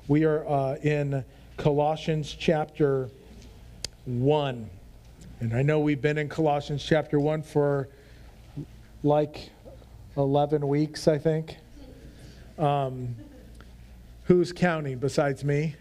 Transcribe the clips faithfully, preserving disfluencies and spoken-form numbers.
We are uh, in Colossians chapter one. And I know we've been in Colossians chapter one for like eleven weeks, I think. Um, who's counting besides me?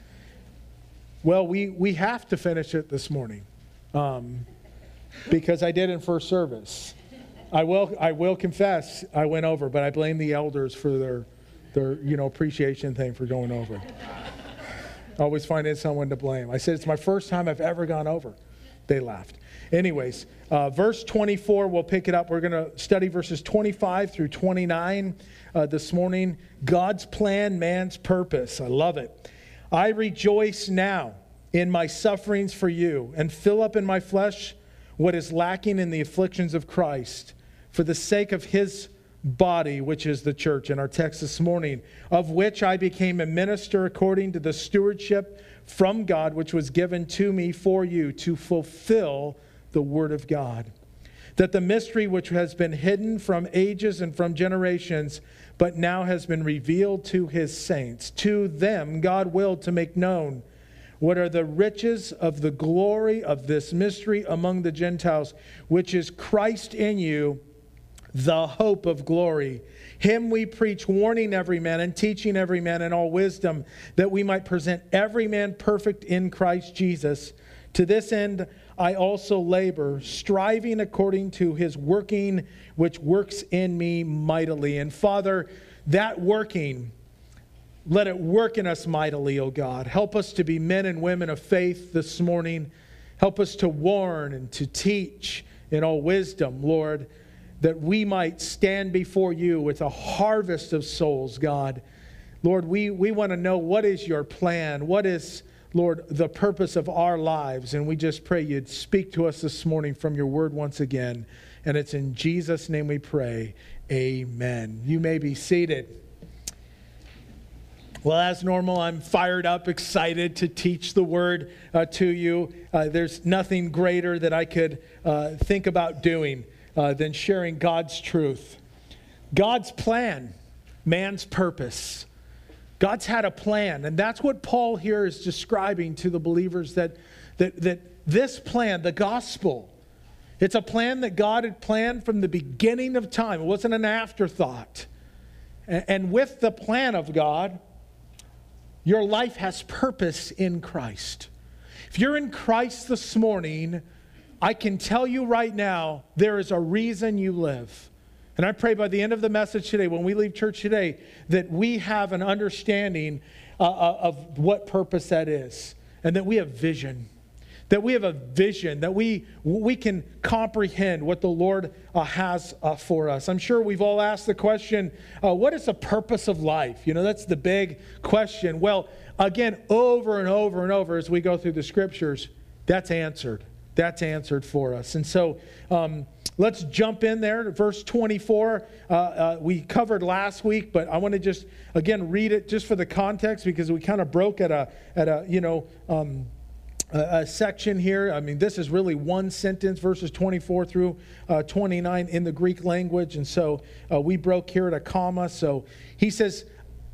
Well, we, we have to finish it this morning um, because I did in first service. I will I will confess I went over, but I blame the elders for their their you know appreciation thing for going over. Always finding someone to blame. I said it's my first time I've ever gone over. They laughed. Anyways, uh, verse twenty-four, we'll pick it up. We're going to study verses twenty-five through twenty-nine uh, this morning. God's plan, man's purpose. I love it. I rejoice now in my sufferings for you and fill up in my flesh what is lacking in the afflictions of Christ for the sake of his body, which is the church, in our text this morning, of which I became a minister according to the stewardship from God, which was given to me for you to fulfill the word of God. That the mystery which has been hidden from ages and from generations, but now has been revealed to his saints. To them God willed to make known what are the riches of the glory of this mystery among the Gentiles, which is Christ in you, the hope of glory. Him we preach, warning every man and teaching every man in all wisdom, that we might present every man perfect in Christ Jesus. To this end I also labor, striving according to his working, which works in me mightily. And Father, that working, let it work in us mightily, O God. Help us to be men and women of faith this morning. Help us to warn and to teach in all wisdom, Lord, that we might stand before you with a harvest of souls, God. Lord, we, we want to know what is your plan. What is, Lord, the purpose of our lives? And we just pray you'd speak to us this morning from your word once again. And it's in Jesus' name we pray. Amen. You may be seated. Well, as normal, I'm fired up, excited to teach the word uh, to you. Uh, there's nothing greater that I could uh, think about doing Uh, than sharing God's truth. God's plan, man's purpose. God's had a plan, and that's what Paul here is describing to the believers, that, that, that this plan, the gospel, it's a plan that God had planned from the beginning of time. It wasn't an afterthought. And, and with the plan of God, your life has purpose in Christ. If you're in Christ this morning, I can tell you right now, there is a reason you live. And I pray by the end of the message today, when we leave church today, that we have an understanding uh, of what purpose that is. And that we have vision. That we have a vision. That we, we can comprehend what the Lord uh, has uh, for us. I'm sure we've all asked the question, uh, what is the purpose of life? You know, that's the big question. Well, again, over and over and over as we go through the scriptures, that's answered. That's answered for us. And so um, let's jump in there to verse twenty-four. Uh, uh, we covered last week, but I want to just, again, read it just for the context, because we kind of broke at a, at a you know, um, a, a section here. I mean, this is really one sentence, verses twenty-four through uh, twenty-nine in the Greek language. And so uh, we broke here at a comma. So he says,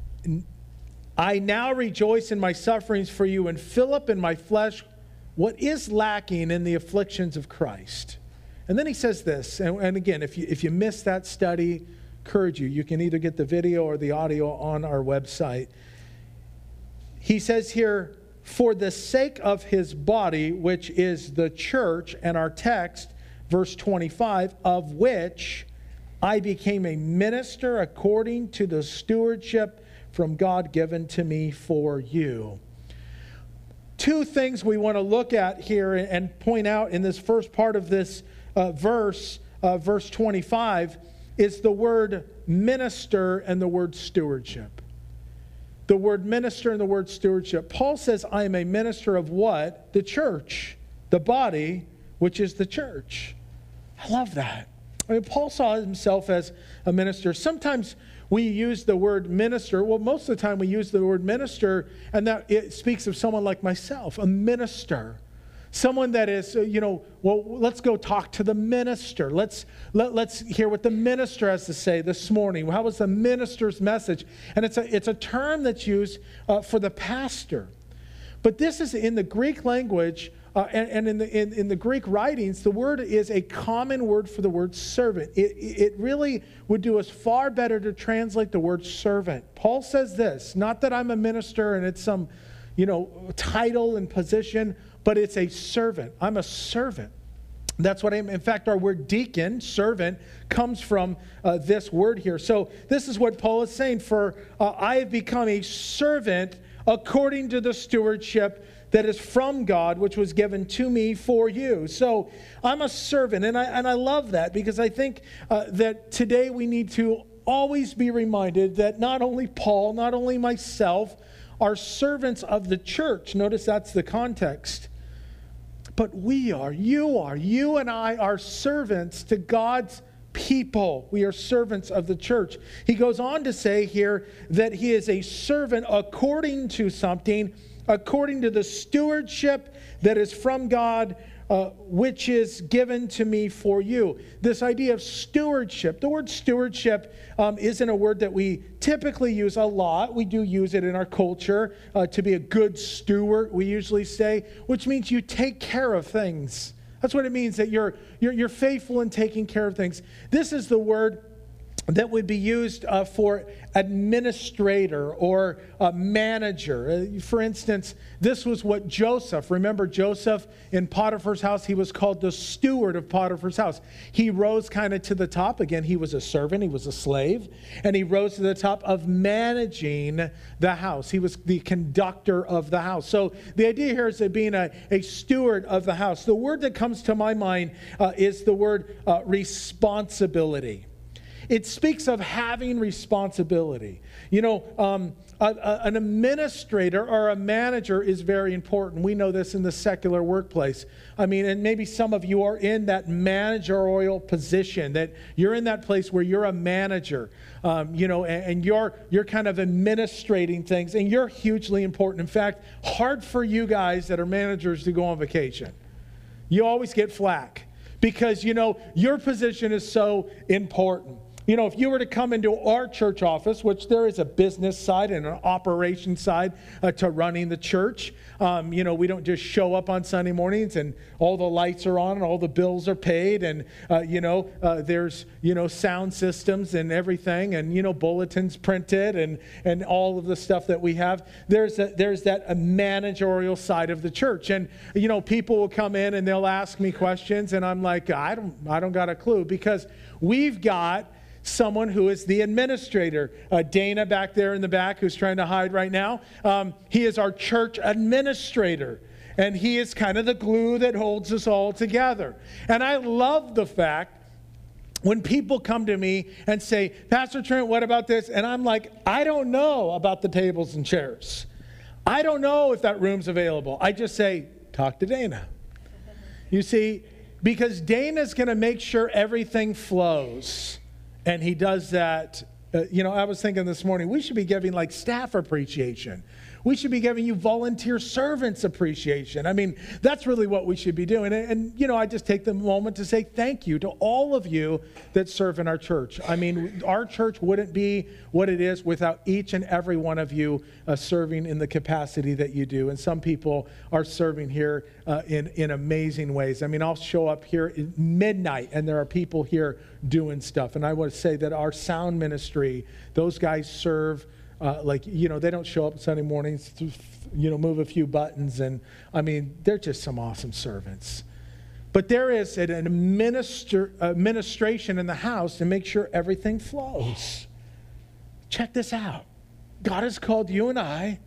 I now rejoice in my sufferings for you and fill up in my flesh what is lacking in the afflictions of Christ. And then he says this, and, and again, if you if you missed that study, encourage you, you can either get the video or the audio on our website. He says here, for the sake of his body, which is the church, and our text, verse twenty-five, of which I became a minister according to the stewardship from God given to me for you. Two things we want to look at here and point out in this first part of this uh, verse, uh, verse twenty-five, is the word minister and the word stewardship. The word minister and the word stewardship. Paul says, I am a minister of what? The church. The body, which is the church. I love that. I mean, Paul saw himself as a minister. Sometimes we use the word minister. Well, most of the time we use the word minister, and that it speaks of someone like myself, a minister. Someone that is, uh, you know, well, let's go talk to the minister. Let's let, let's hear what the minister has to say this morning. How was the minister's message? And it's a it's a term that's used uh, for the pastor. But this is in the Greek language, uh, and, and in the in, in the Greek writings, the word is a common word for the word servant. It, it really would do us far better to translate the word servant. Paul says this, not that I'm a minister and it's some, you know, title and position, but it's a servant. I'm a servant. That's what I am. In fact, our word deacon, servant, comes from uh, this word here. So this is what Paul is saying. For uh, I have become a servant according to the stewardship that is from God, which was given to me for you. So I'm a servant, and I and I love that, because I think uh, that today we need to always be reminded that not only Paul, not only myself, are servants of the church. Notice that's the context. But we are, you are, you and I are servants to God's people. We are servants of the church. He goes on to say here that he is a servant according to something, according to the stewardship that is from God, uh, which is given to me for you. This idea of stewardship. The word stewardship um, isn't a word that we typically use a lot. We do use it in our culture uh, to be a good steward, we usually say, which means you take care of things. That's what it means, that you're, you're, you're faithful in taking care of things. This is the word that would be used uh, for administrator or uh, manager. Uh, for instance, this was what Joseph, remember Joseph in Potiphar's house, he was called the steward of Potiphar's house. He rose kind of to the top. Again, he was a servant, he was a slave, and he rose to the top of managing the house. He was the conductor of the house. So the idea here is that being a, a steward of the house. The word that comes to my mind uh, is the word uh, responsibility. It speaks of having responsibility. You know, um, a, a, an administrator or a manager is very important. We know this in the secular workplace. I mean, and maybe some of you are in that managerial position, that you're in that place where you're a manager, um, you know, and, and you're you're kind of administrating things, and you're hugely important. In fact, hard for you guys that are managers to go on vacation. You always get flack because, you know, your position is so important. You know, if you were to come into our church office, which there is a business side and an operation side uh, to running the church, um, you know, we don't just show up on Sunday mornings and all the lights are on and all the bills are paid and, uh, you know, uh, there's, you know, sound systems and everything and, you know, bulletins printed and, and all of the stuff that we have. There's a, there's that a managerial side of the church. And, you know, people will come in and they'll ask me questions and I'm like, I don't, I don't got a clue, because we've got someone who is the administrator. Uh, Dana back there in the back, who's trying to hide right now, um, he is our church administrator. And he is kind of the glue that holds us all together. And I love the fact when people come to me and say, Pastor Trent, what about this? And I'm like, I don't know about the tables and chairs. I don't know if that room's available. I just say, talk to Dana. You see, because Dana's going to make sure everything flows. And he does that. Uh, you know, I was thinking this morning, we should be giving like staff appreciation. We should be giving you volunteer servants appreciation. I mean, that's really what we should be doing. And, and, you know, I just take the moment to say thank you to all of you that serve in our church. I mean, our church wouldn't be what it is without each and every one of you uh, serving in the capacity that you do. And some people are serving here uh, in, in amazing ways. I mean, I'll show up here at midnight and there are people here doing stuff. And I want to say that our sound ministry, those guys serve. Uh, like, you know, they don't show up Sunday mornings to, you know, move a few buttons. And, I mean, they're just some awesome servants. But there is an administer, administration in the house to make sure everything flows. Check this out. God has called you and I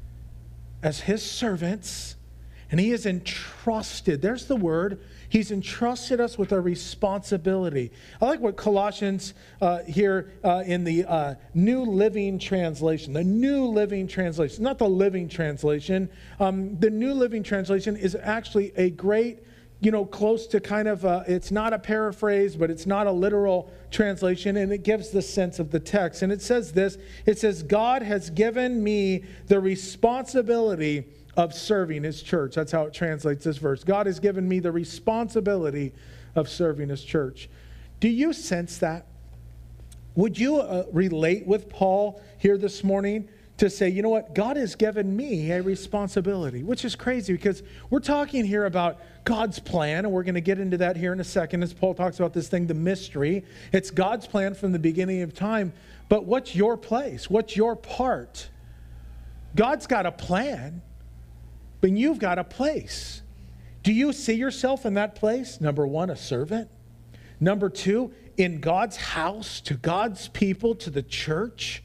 as his servants, and he has entrusted, there's the word, he's entrusted us with a responsibility. I like what Colossians uh, here uh, in the uh, New Living Translation, the New Living Translation, not the Living Translation. Um, the New Living Translation is actually a great, you know, close to kind of, a, it's not a paraphrase, but it's not a literal translation, and it gives the sense of the text. And it says this, it says, God has given me the responsibility of serving his church. That's how it translates this verse. God has given me the responsibility of serving his church. Do you sense that? Would you uh, relate with Paul here this morning to say, you know what, God has given me a responsibility, which is crazy because we're talking here about God's plan, and we're going to get into that here in a second as Paul talks about this thing, the mystery. It's God's plan from the beginning of time, but what's your place? What's your part? God's got a plan, but you've got a place. Do you see yourself in that place? Number one, a servant. Number two, in God's house, to God's people, to the church,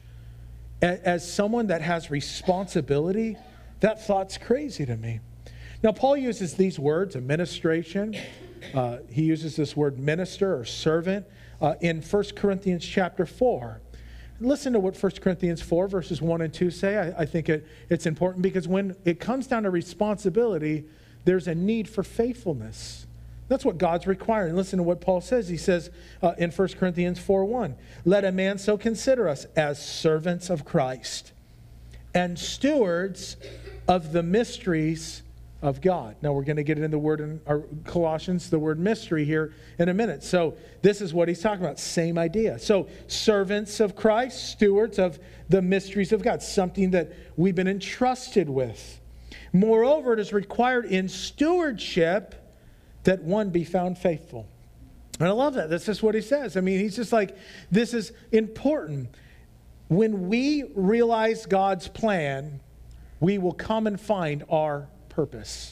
as someone that has responsibility. That thought's crazy to me. Now, Paul uses these words, administration. Uh, he uses this word minister or servant uh, in First Corinthians chapter four. Listen to what First Corinthians four, verses one and two say. I, I think it, it's important because when it comes down to responsibility, there's a need for faithfulness. That's what God's requiring. Listen to what Paul says. He says uh, in First Corinthians four one, let a man so consider us as servants of Christ and stewards of the mysteries of God. Now we're going to get into the word in our Colossians, the word mystery here in a minute. So this is what he's talking about. Same idea. So servants of Christ, stewards of the mysteries of God, something that we've been entrusted with. Moreover, it is required in stewardship that one be found faithful. And I love that. That's just what he says. I mean, he's just like, this is important. When we realize God's plan, we will come and find our purpose.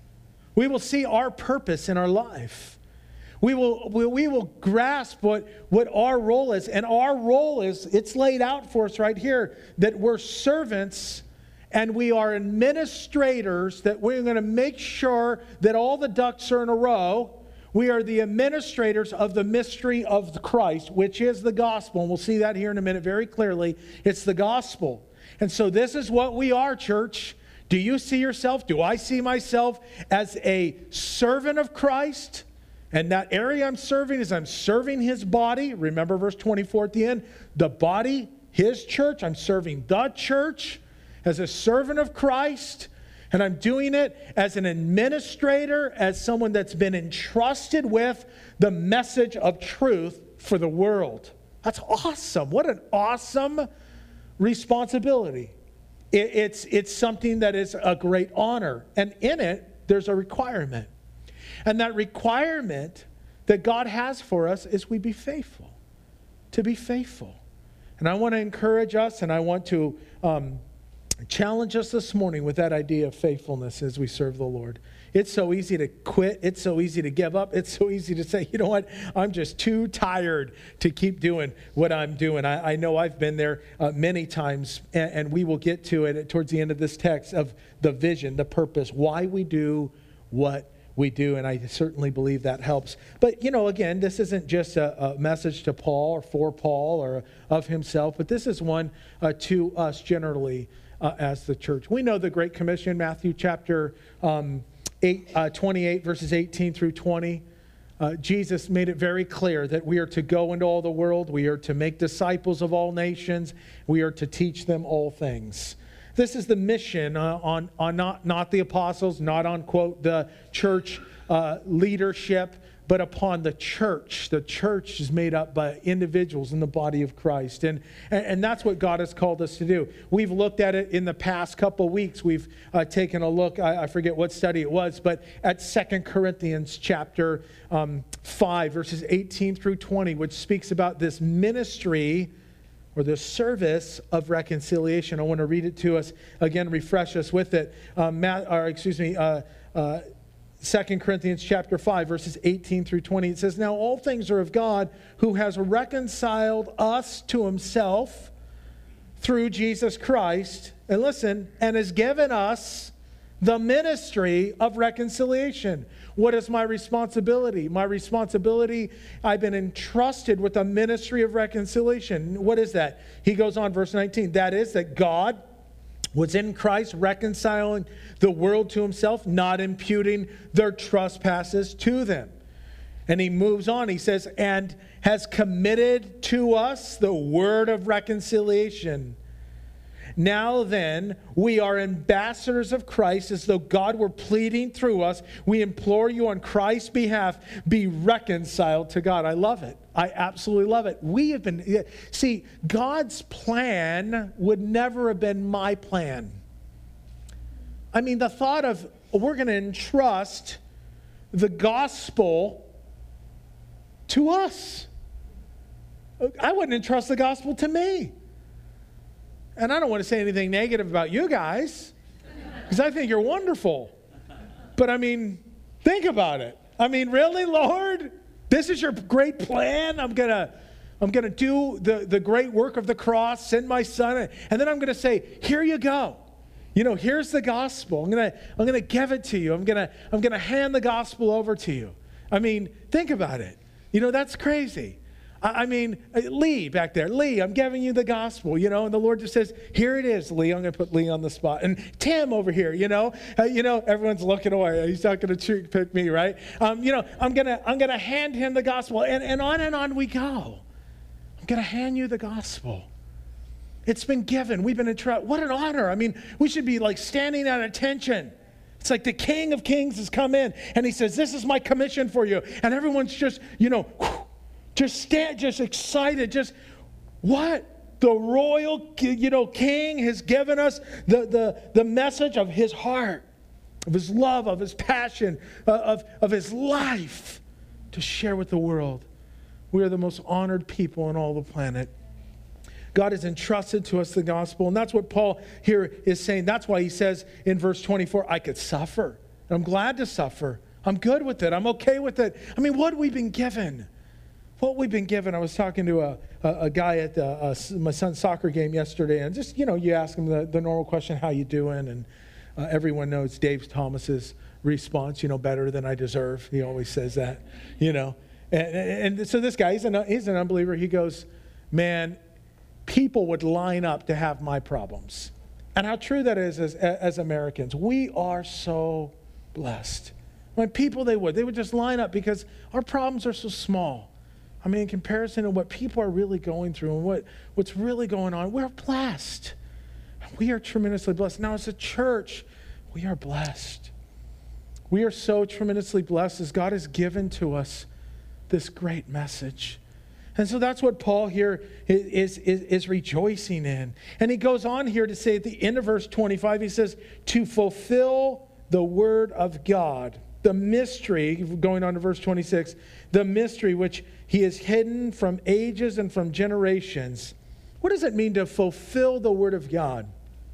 We will see our purpose in our life. We will, we, we will grasp what, what our role is. And our role is, it's laid out for us right here, that we're servants and we are administrators, that we're going to make sure that all the ducks are in a row. We are the administrators of the mystery of the Christ, which is the gospel. And we'll see that here in a minute very clearly. It's the gospel. And so this is what we are, church. Do you see yourself? Do I see myself as a servant of Christ? And that area I'm serving is I'm serving his body. Remember verse twenty-four at the end? The body, his church. I'm serving the church as a servant of Christ, and I'm doing it as an administrator, as someone that's been entrusted with the message of truth for the world. That's awesome. What an awesome responsibility. It, it's, it's something that is a great honor, and in it, there's a requirement. And that requirement that God has for us is we be faithful, to be faithful. And I want to encourage us, and I want to um, challenge us this morning with that idea of faithfulness as we serve the Lord. It's so easy to quit. It's so easy to give up. It's so easy to say, you know what, I'm just too tired to keep doing what I'm doing. I, I know I've been there uh, many times, and, and we will get to it towards the end of this text of the vision, the purpose, why we do what we do, and I certainly believe that helps. But, you know, again, this isn't just a, a message to Paul or for Paul or of himself, but this is one uh, to us generally uh, as the church. We know the Great Commission, Matthew chapter um, eight, uh, twenty-eight, verses eighteen through twenty. Uh, Jesus made it very clear that we are to go into all the world. We are to make disciples of all nations. We are to teach them all things. This is the mission uh, on, on not, not the apostles, not on, quote, the church uh, leadership, but upon the church. The church is made up by individuals in the body of Christ. And, and, and that's what God has called us to do. We've looked at it in the past couple weeks. We've uh, taken a look, I, I forget what study it was, but at Second Corinthians chapter um, five, verses eighteen through twenty, which speaks about this ministry or the service of reconciliation. I want to read it to us again, refresh us with it. Um, Matt, or excuse me, uh, uh, Second Corinthians chapter five, verses eighteen through twenty. It says, now all things are of God, who has reconciled us to himself through Jesus Christ. And listen, and has given us the ministry of reconciliation. What is my responsibility? My responsibility, I've been entrusted with a ministry of reconciliation. What is that? He goes on, verse nineteen. That is that God was in Christ reconciling the world to himself, not imputing their trespasses to them. And he moves on. He says, and has committed to us the word of reconciliation. Now then, we are ambassadors of Christ, as though God were pleading through us. We implore you on Christ's behalf, be reconciled to God. I love it. I absolutely love it. We have been, see, God's plan would never have been my plan. I mean, the thought of we're going to entrust the gospel to us. I wouldn't entrust the gospel to me. And I don't want to say anything negative about you guys, because I think you're wonderful. But I mean, think about it. I mean, really, Lord? This is your great plan? I'm going to I'm going to do the, the great work of the cross, send my son, and then I'm going to say, here you go. You know, here's the gospel. I'm going to I'm going to give it to you. I'm going to I'm going to hand the gospel over to you. I mean, think about it. You know, that's crazy. I mean, Lee back there, Lee, I'm giving you the gospel, you know, and the Lord just says, here it is, Lee. I'm going to put Lee on the spot. And Tim over here, you know, uh, you know, everyone's looking away. He's not going to pick me, right? Um, you know, I'm going to I'm going to hand him the gospel, and, and on and on we go. I'm going to hand you the gospel. It's been given. We've been entrusted. What an honor. I mean, we should be like standing at attention. It's like the King of Kings has come in, and he says, this is my commission for you. And everyone's just, you know, whew, Just stand, just excited, just what? The royal, you know, king has given us the, the, the message of his heart, of his love, of his passion, uh, of, of his life to share with the world. We are the most honored people on all the planet. God has entrusted to us the gospel, and that's what Paul here is saying. That's why he says in verse twenty-four, I could suffer. I'm glad to suffer. I'm good with it. I'm okay with it. I mean, what have we been given? What we've been given, I was talking to a, a, a guy at the, uh, my son's soccer game yesterday, and just, you know, you ask him the, the normal question, how you doing? And uh, everyone knows Dave Thomas's response, you know, better than I deserve. He always says that, you know. And, and, and so this guy, he's an, he's an unbeliever. He goes, man, people would line up to have my problems. And how true that is as, as Americans. We are so blessed. When people, they would. They would just line up because our problems are so small. I mean, in comparison to what people are really going through and what, what's really going on, we're blessed. We are tremendously blessed. Now, as a church, we are blessed. We are so tremendously blessed as God has given to us this great message. And so that's what Paul here is, is, is rejoicing in. And he goes on here to say at the end of verse twenty-five, he says, to fulfill the word of God. The mystery, going on to verse twenty-six, the mystery which he has hidden from ages and from generations. What does it mean to fulfill the word of God?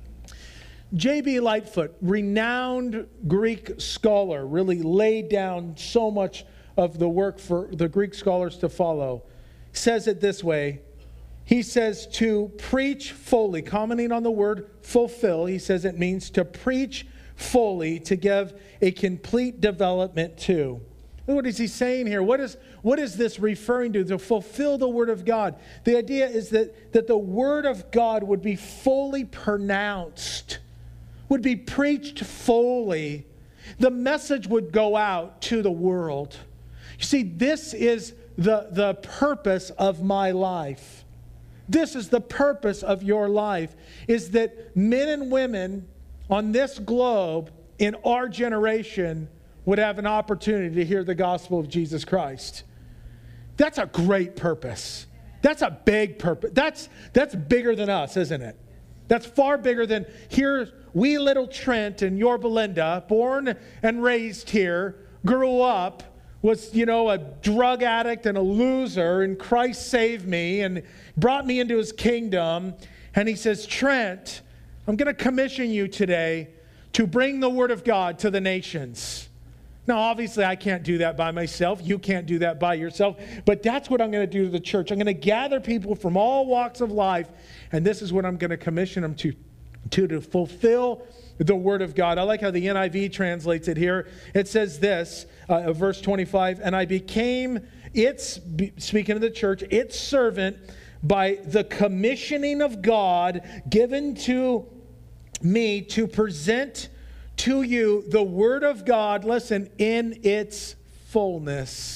J B Lightfoot, renowned Greek scholar, really laid down so much of the work for the Greek scholars to follow, says it this way. He says to preach fully, commenting on the word fulfill, he says it means to preach fully, to give a complete development to. What is he saying here? What is, what is this referring to? To fulfill the word of God. The idea is that, that the word of God would be fully pronounced, would be preached fully. The message would go out to the world. You see, this is the, the purpose of my life. This is the purpose of your life, is that men and women on this globe, in our generation, would have an opportunity to hear the gospel of Jesus Christ. That's a great purpose. That's a big purpose. That's, that's bigger than us, isn't it? That's far bigger than here, wee little Trent and your Belinda, born and raised here, grew up, was, you know, a drug addict and a loser, and Christ saved me and brought me into his kingdom. And he says, Trent, I'm going to commission you today to bring the word of God to the nations. Now, obviously, I can't do that by myself. You can't do that by yourself. But that's what I'm going to do to the church. I'm going to gather people from all walks of life, and this is what I'm going to commission them to, to, to fulfill the word of God. I like how the N I V translates it here. It says this, uh, verse twenty-five, and I became its, speaking of the church, its servant by the commissioning of God given to me to present to you the word of God, listen, in its fullness.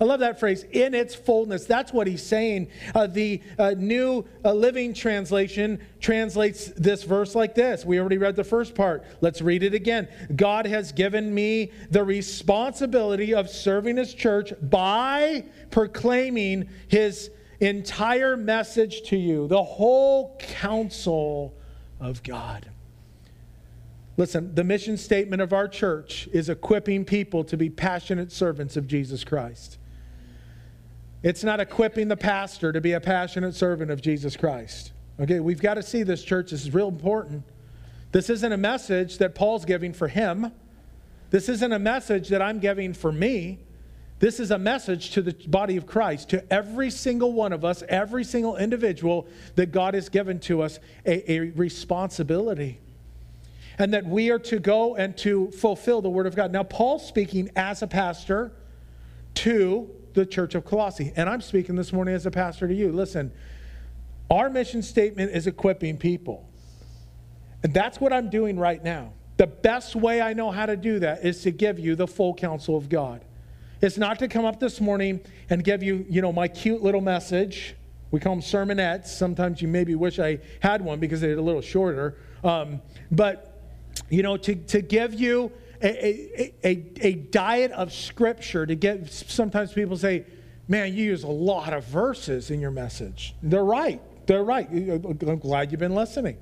I love that phrase, in its fullness. That's what he's saying. Uh, the uh, New uh, Living Translation translates this verse like this. We already read the first part. Let's read it again. God has given me the responsibility of serving his church by proclaiming his entire message to you, the whole counsel of God. Listen, the mission statement of our church is equipping people to be passionate servants of Jesus Christ. It's not equipping the pastor to be a passionate servant of Jesus Christ. Okay, we've got to see this, church. This is real important. This isn't a message that Paul's giving for him. This isn't a message that I'm giving for me. This is a message to the body of Christ, to every single one of us, every single individual that God has given to us a, a responsibility. And that we are to go and to fulfill the word of God. Now, Paul's speaking as a pastor to the church of Colossae. And I'm speaking this morning as a pastor to you. Listen, our mission statement is equipping people. And that's what I'm doing right now. The best way I know how to do that is to give you the full counsel of God. It's not to come up this morning and give you, you know, my cute little message. We call them sermonettes. Sometimes you maybe wish I had one because they're a little shorter. Um, but You know, to, to give you a, a, a, a diet of Scripture, to get, sometimes people say, man, you use a lot of verses in your message. They're right. They're right. I'm glad you've been listening.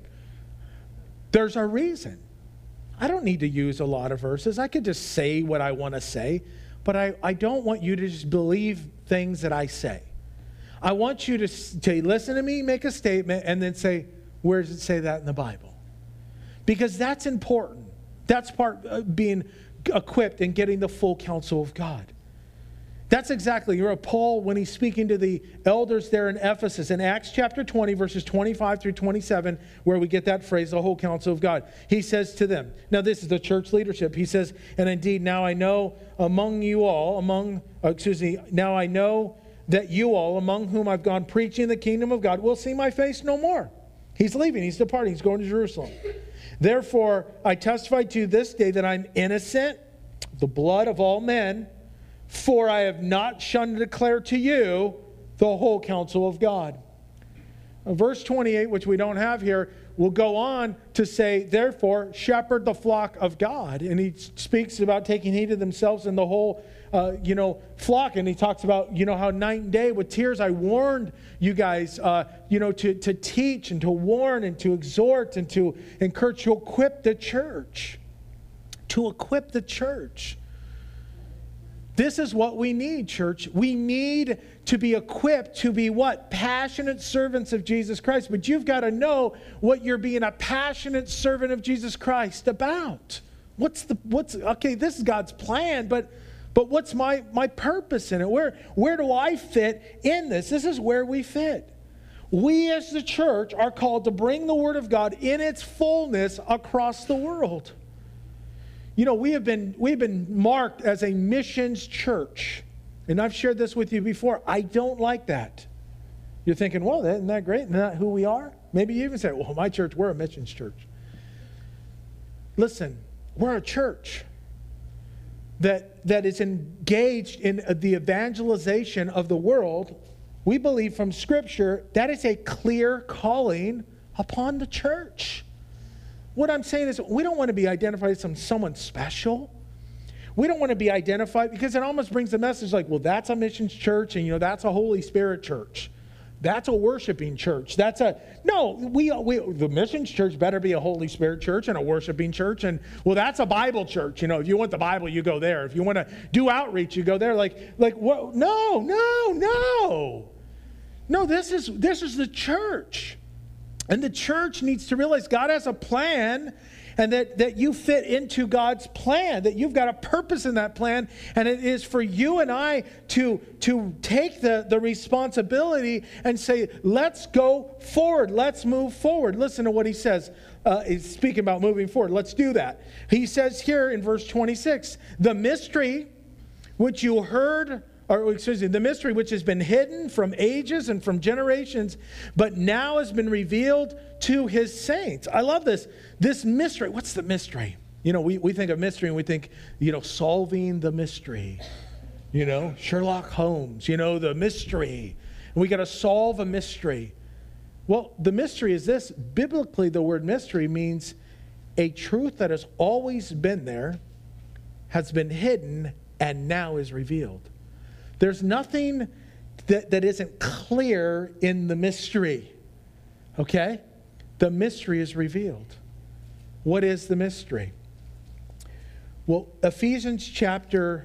There's a reason. I don't need to use a lot of verses. I could just say what I want to say, but I, I don't want you to just believe things that I say. I want you to, to listen to me, make a statement, and then say, where does it say that in the Bible? Because that's important. That's part of being equipped and getting the full counsel of God. That's exactly, you're a Paul when he's speaking to the elders there in Ephesus in Acts chapter twenty, verses twenty-five through twenty-seven, where we get that phrase, the whole counsel of God. He says to them, now this is the church leadership. He says, and indeed now I know among you all, among, uh, excuse me, now I know that you all, among whom I've gone preaching the kingdom of God, will see my face no more. He's leaving, he's departing, he's going to Jerusalem. Therefore, I testify to you this day that I'm innocent of the blood of all men, for I have not shunned to declare to you the whole counsel of God. Now, verse twenty-eight, which we don't have here, will go on to say, therefore, shepherd the flock of God. And he speaks about taking heed of themselves and the whole Uh, you know, flock. And he talks about, you know, how night and day with tears I warned you guys, uh, you know, to, to teach and to warn and to exhort and to encourage, to equip the church. To equip the church. This is what we need, church. We need to be equipped to be what? Passionate servants of Jesus Christ. But you've got to know what you're being a passionate servant of Jesus Christ about. What's the, what's, okay, this is God's plan, but But what's my, my purpose in it? Where, where do I fit in this? This is where we fit. We as the church are called to bring the Word of God in its fullness across the world. You know, we have been, we've been marked as a missions church. And I've shared this with you before. I don't like that. You're thinking, well, isn't that great? Isn't that who we are? Maybe you even say, well, my church, we're a missions church. Listen, we're a church that, that is engaged in the evangelization of the world. We believe from Scripture that is a clear calling upon the church. What I'm saying is we don't want to be identified as some, someone special. We don't want to be identified because it almost brings the message like, well, that's a missions church and, you know, that's a Holy Spirit church. That's a worshiping church. That's a, no, we, we, the missions church better be a Holy Spirit church and a worshiping church. And, well, that's a Bible church. You know, if you want the Bible, you go there. If you want to do outreach, you go there. Like, like what? No, no, no. No, this is, this is the church. And the church needs to realize God has a plan and that, that you fit into God's plan, that you've got a purpose in that plan, and it is for you and I to, to take the, the responsibility and say, let's go forward, let's move forward. Listen to what he says. Uh, he's speaking about moving forward. Let's do that. He says here in verse twenty-six, the mystery which you heard, or excuse me, the mystery which has been hidden from ages and from generations, but now has been revealed to his saints. I love this. This mystery. What's the mystery? You know, we, we think of mystery and we think, you know, solving the mystery. You know, Sherlock Holmes, you know, the mystery. And we got to solve a mystery. Well, the mystery is this. Biblically, the word mystery means a truth that has always been there, has been hidden, and now is revealed. There's nothing that, that isn't clear in the mystery. Okay? The mystery is revealed. What is the mystery? Well, Ephesians chapter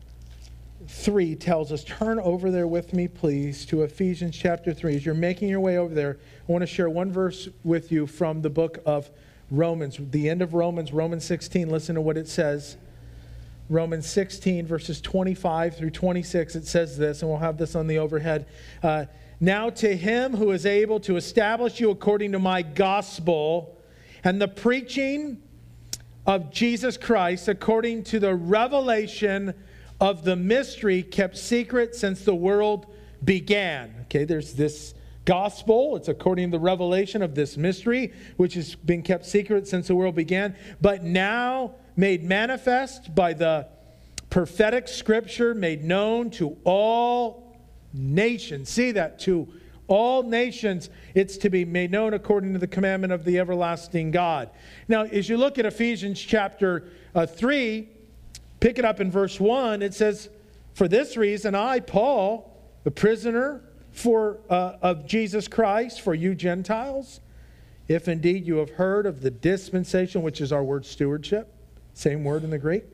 three tells us, turn over there with me, please, to Ephesians chapter three. As you're making your way over there, I want to share one verse with you from the book of Romans, the end of Romans, Romans sixteen. Listen to what it says. Romans sixteen, verses twenty-five through twenty-six, it says this, and we'll have this on the overhead. Uh, now to him who is able to establish you according to my gospel and the preaching of Jesus Christ according to the revelation of the mystery kept secret since the world began. Okay, there's this gospel. It's according to the revelation of this mystery, which has been kept secret since the world began, but now made manifest by the prophetic scripture, made known to all nations. See that? To all nations, it's to be made known according to the commandment of the everlasting God. Now, as you look at Ephesians chapter uh, three, pick it up in verse one, it says, for this reason, I, Paul, the prisoner for uh, of Jesus Christ, for you Gentiles, if indeed you have heard of the dispensation, which is our word stewardship, same word in the Greek,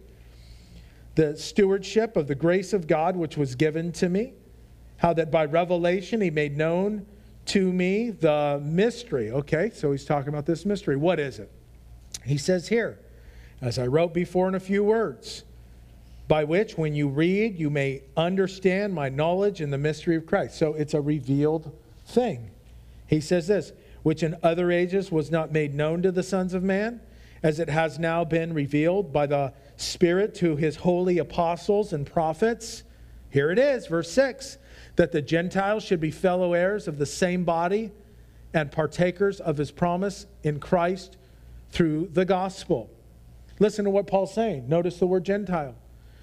the stewardship of the grace of God, which was given to me, how that by revelation he made known to me the mystery. Okay, so he's talking about this mystery. What is it? He says here, as I wrote before in a few words, by which when you read, you may understand my knowledge in the mystery of Christ. So it's a revealed thing. He says this, which in other ages was not made known to the sons of man, as it has now been revealed by the Spirit to his holy apostles and prophets. Here it is, verse six, that the Gentiles should be fellow heirs of the same body and partakers of his promise in Christ through the gospel. Listen to what Paul's saying. Notice the word Gentile.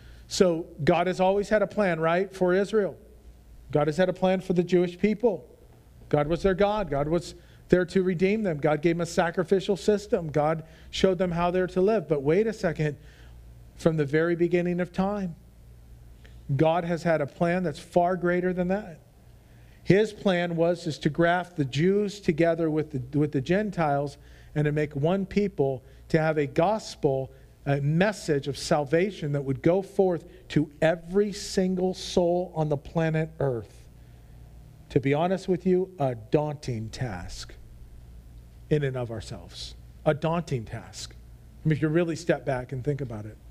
So God has always had a plan, right, for Israel. God has had a plan for the Jewish people. God was their God. God was there to redeem them. God gave them a sacrificial system. God showed them how they're to live. But wait a second. From the very beginning of time, God has had a plan that's far greater than that. His plan was is to graft the Jews together with the, with the Gentiles and to make one people, to have a gospel, a message of salvation that would go forth to every single soul on the planet Earth. To be honest with you, a daunting task in and of ourselves. A daunting task. I mean, if you really step back and think about it.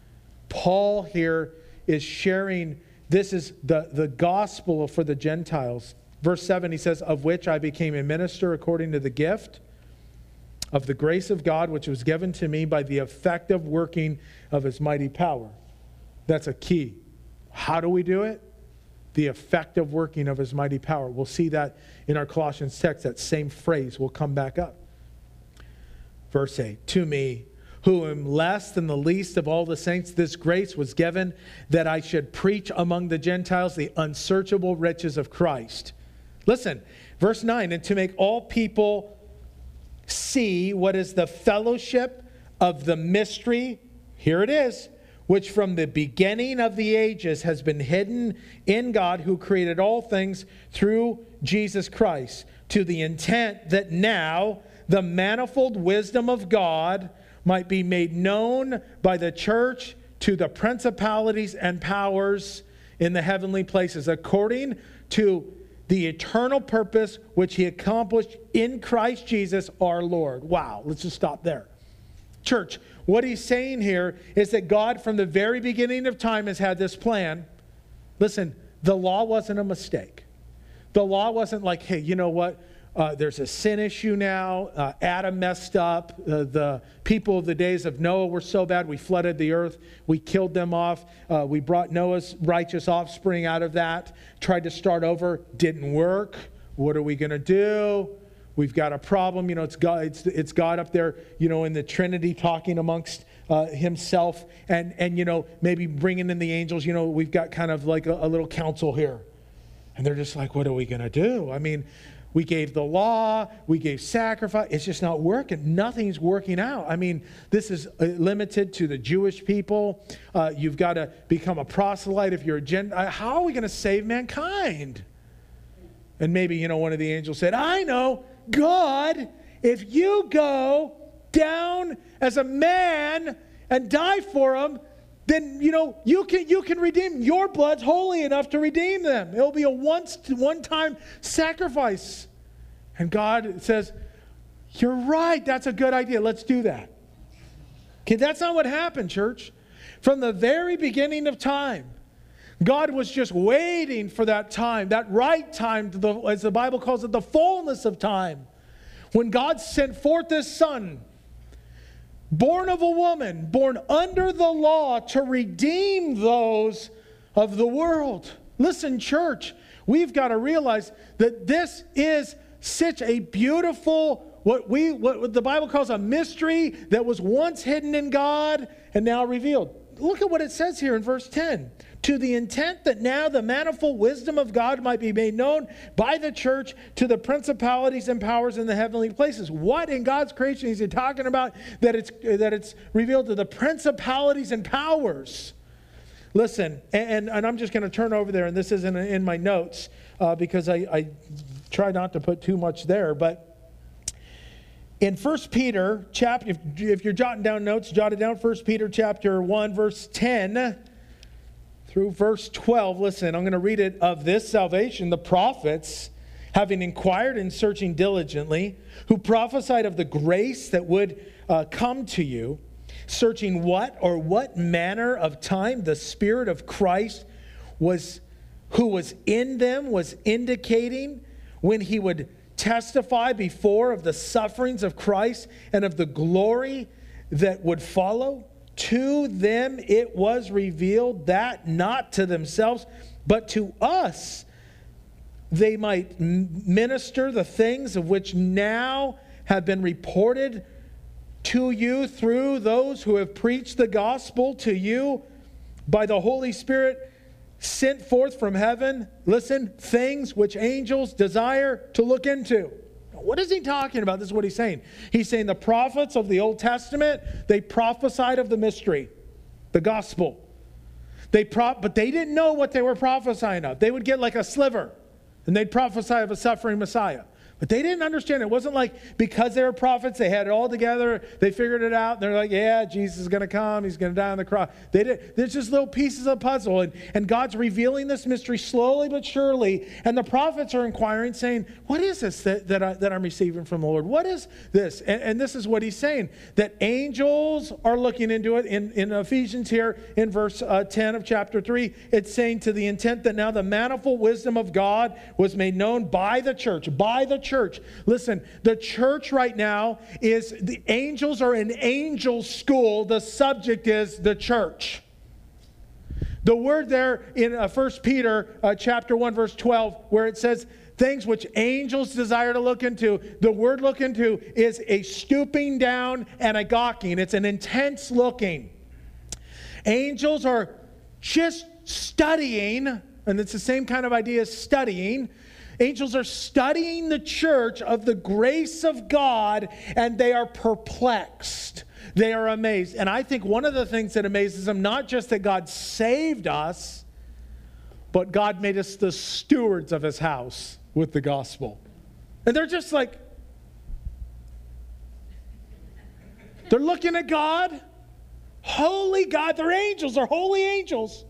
Paul here is sharing, this is the, the gospel for the Gentiles. Verse seven, he says, of which I became a minister according to the gift of the grace of God, which was given to me by the effective working of his mighty power. That's a key. How do we do it? The effective working of his mighty power. We'll see that in our Colossians text. That same phrase will come back up. Verse eight, to me, who am less than the least of all the saints, this grace was given that I should preach among the Gentiles the unsearchable riches of Christ. Listen, verse nine, and to make all people see what is the fellowship of the mystery, here it is, which from the beginning of the ages has been hidden in God who created all things through Jesus Christ, to the intent that now the manifold wisdom of God might be made known by the church to the principalities and powers in the heavenly places, according to the eternal purpose which he accomplished in Christ Jesus our Lord. Wow, let's just stop there. Church, what he's saying here is that God from the very beginning of time has had this plan. Listen, the law wasn't a mistake. The law wasn't like, hey, you know what? Uh, there's a sin issue now. Uh, Adam messed up. Uh, the people of the days of Noah were so bad, we flooded the earth. We killed them off. Uh, we brought Noah's righteous offspring out of that. Tried to start over. Didn't work. What are we going to do? we've got a problem. You know, it's God, it's, it's God up there, you know, in the Trinity talking amongst uh, himself and, and, you know, maybe bringing in the angels. You know, we've got kind of like a, a little council here. And they're just like, what are we going to do? I mean, we gave the law, we gave sacrifice. It's just not working. Nothing's working out. I mean, this is limited to the Jewish people. Uh, you've got to become a proselyte if you're a Gentile. How are we going to save mankind? And maybe, you know, one of the angels said, I know, God, if you go down as a man and die for them, then, you know, you can you can redeem. Your blood's holy enough to redeem them. It'll be a once one-time sacrifice. And God says, you're right. That's a good idea. Let's do that. Okay, that's not what happened, church. From the very beginning of time, God was just waiting for that time, that right time, to the, as the Bible calls it, the fullness of time, when God sent forth His Son, born of a woman, born under the law to redeem those of the world. Listen, church, we've got to realize that this is such a beautiful, what we what the Bible calls a mystery that was once hidden in God and now revealed. Look at what it says here in verse ten. To the intent that now the manifold wisdom of God might be made known by the church to the principalities and powers in the heavenly places. What in God's creation is He talking about that it's that it's revealed to the principalities and powers? Listen, and, and I'm just going to turn over there, and this isn't in my notes uh, because I, I try not to put too much there, but in First Peter, chapter, if, if you're jotting down notes, jot it down, First Peter chapter one, verse ten through verse twelve. Listen, I'm going to read it. Of this salvation, the prophets, having inquired and searching diligently, who prophesied of the grace that would uh, come to you, searching what or what manner of time the Spirit of Christ was, who was in them, was indicating when He would testify before of the sufferings of Christ and of the glory that would follow. To them it was revealed that not to themselves, but to us they might minister the things of which now have been reported to you through those who have preached the gospel to you by the Holy Spirit sent forth from heaven. Listen, things which angels desire to look into. What is he talking about? This is what he's saying. He's saying the prophets of the Old Testament, they prophesied of the mystery, the gospel. They pro- but they didn't know what they were prophesying of. They would get like a sliver, and they'd prophesy of a suffering Messiah. But they didn't understand. It wasn't like because they were prophets, they had it all together, they figured it out, and they're like, yeah, Jesus is going to come, He's going to die on the cross. They did. There's just little pieces of puzzle, and, and God's revealing this mystery slowly but surely, and the prophets are inquiring, saying, what is this that, that, I, that I'm receiving from the Lord? What is this? And, and this is what He's saying, that angels are looking into it. In, in Ephesians here, in verse uh, ten of chapter three, it's saying to the intent that now the manifold wisdom of God was made known by the church, by the church. Church. Listen, the church right now is, the angels are in angel school. The subject is the church. The word there in uh, First Peter uh, chapter one, verse twelve, where it says things which angels desire to look into, the word look into is a stooping down and a gawking. It's an intense looking. Angels are just studying, and it's the same kind of idea as studying. Angels are studying the church of the grace of God, and they are perplexed. They are amazed. And I think one of the things that amazes them, not just that God saved us, but God made us the stewards of His house with the gospel. And they're just like, they're looking at God. Holy God, they're angels, they're holy angels.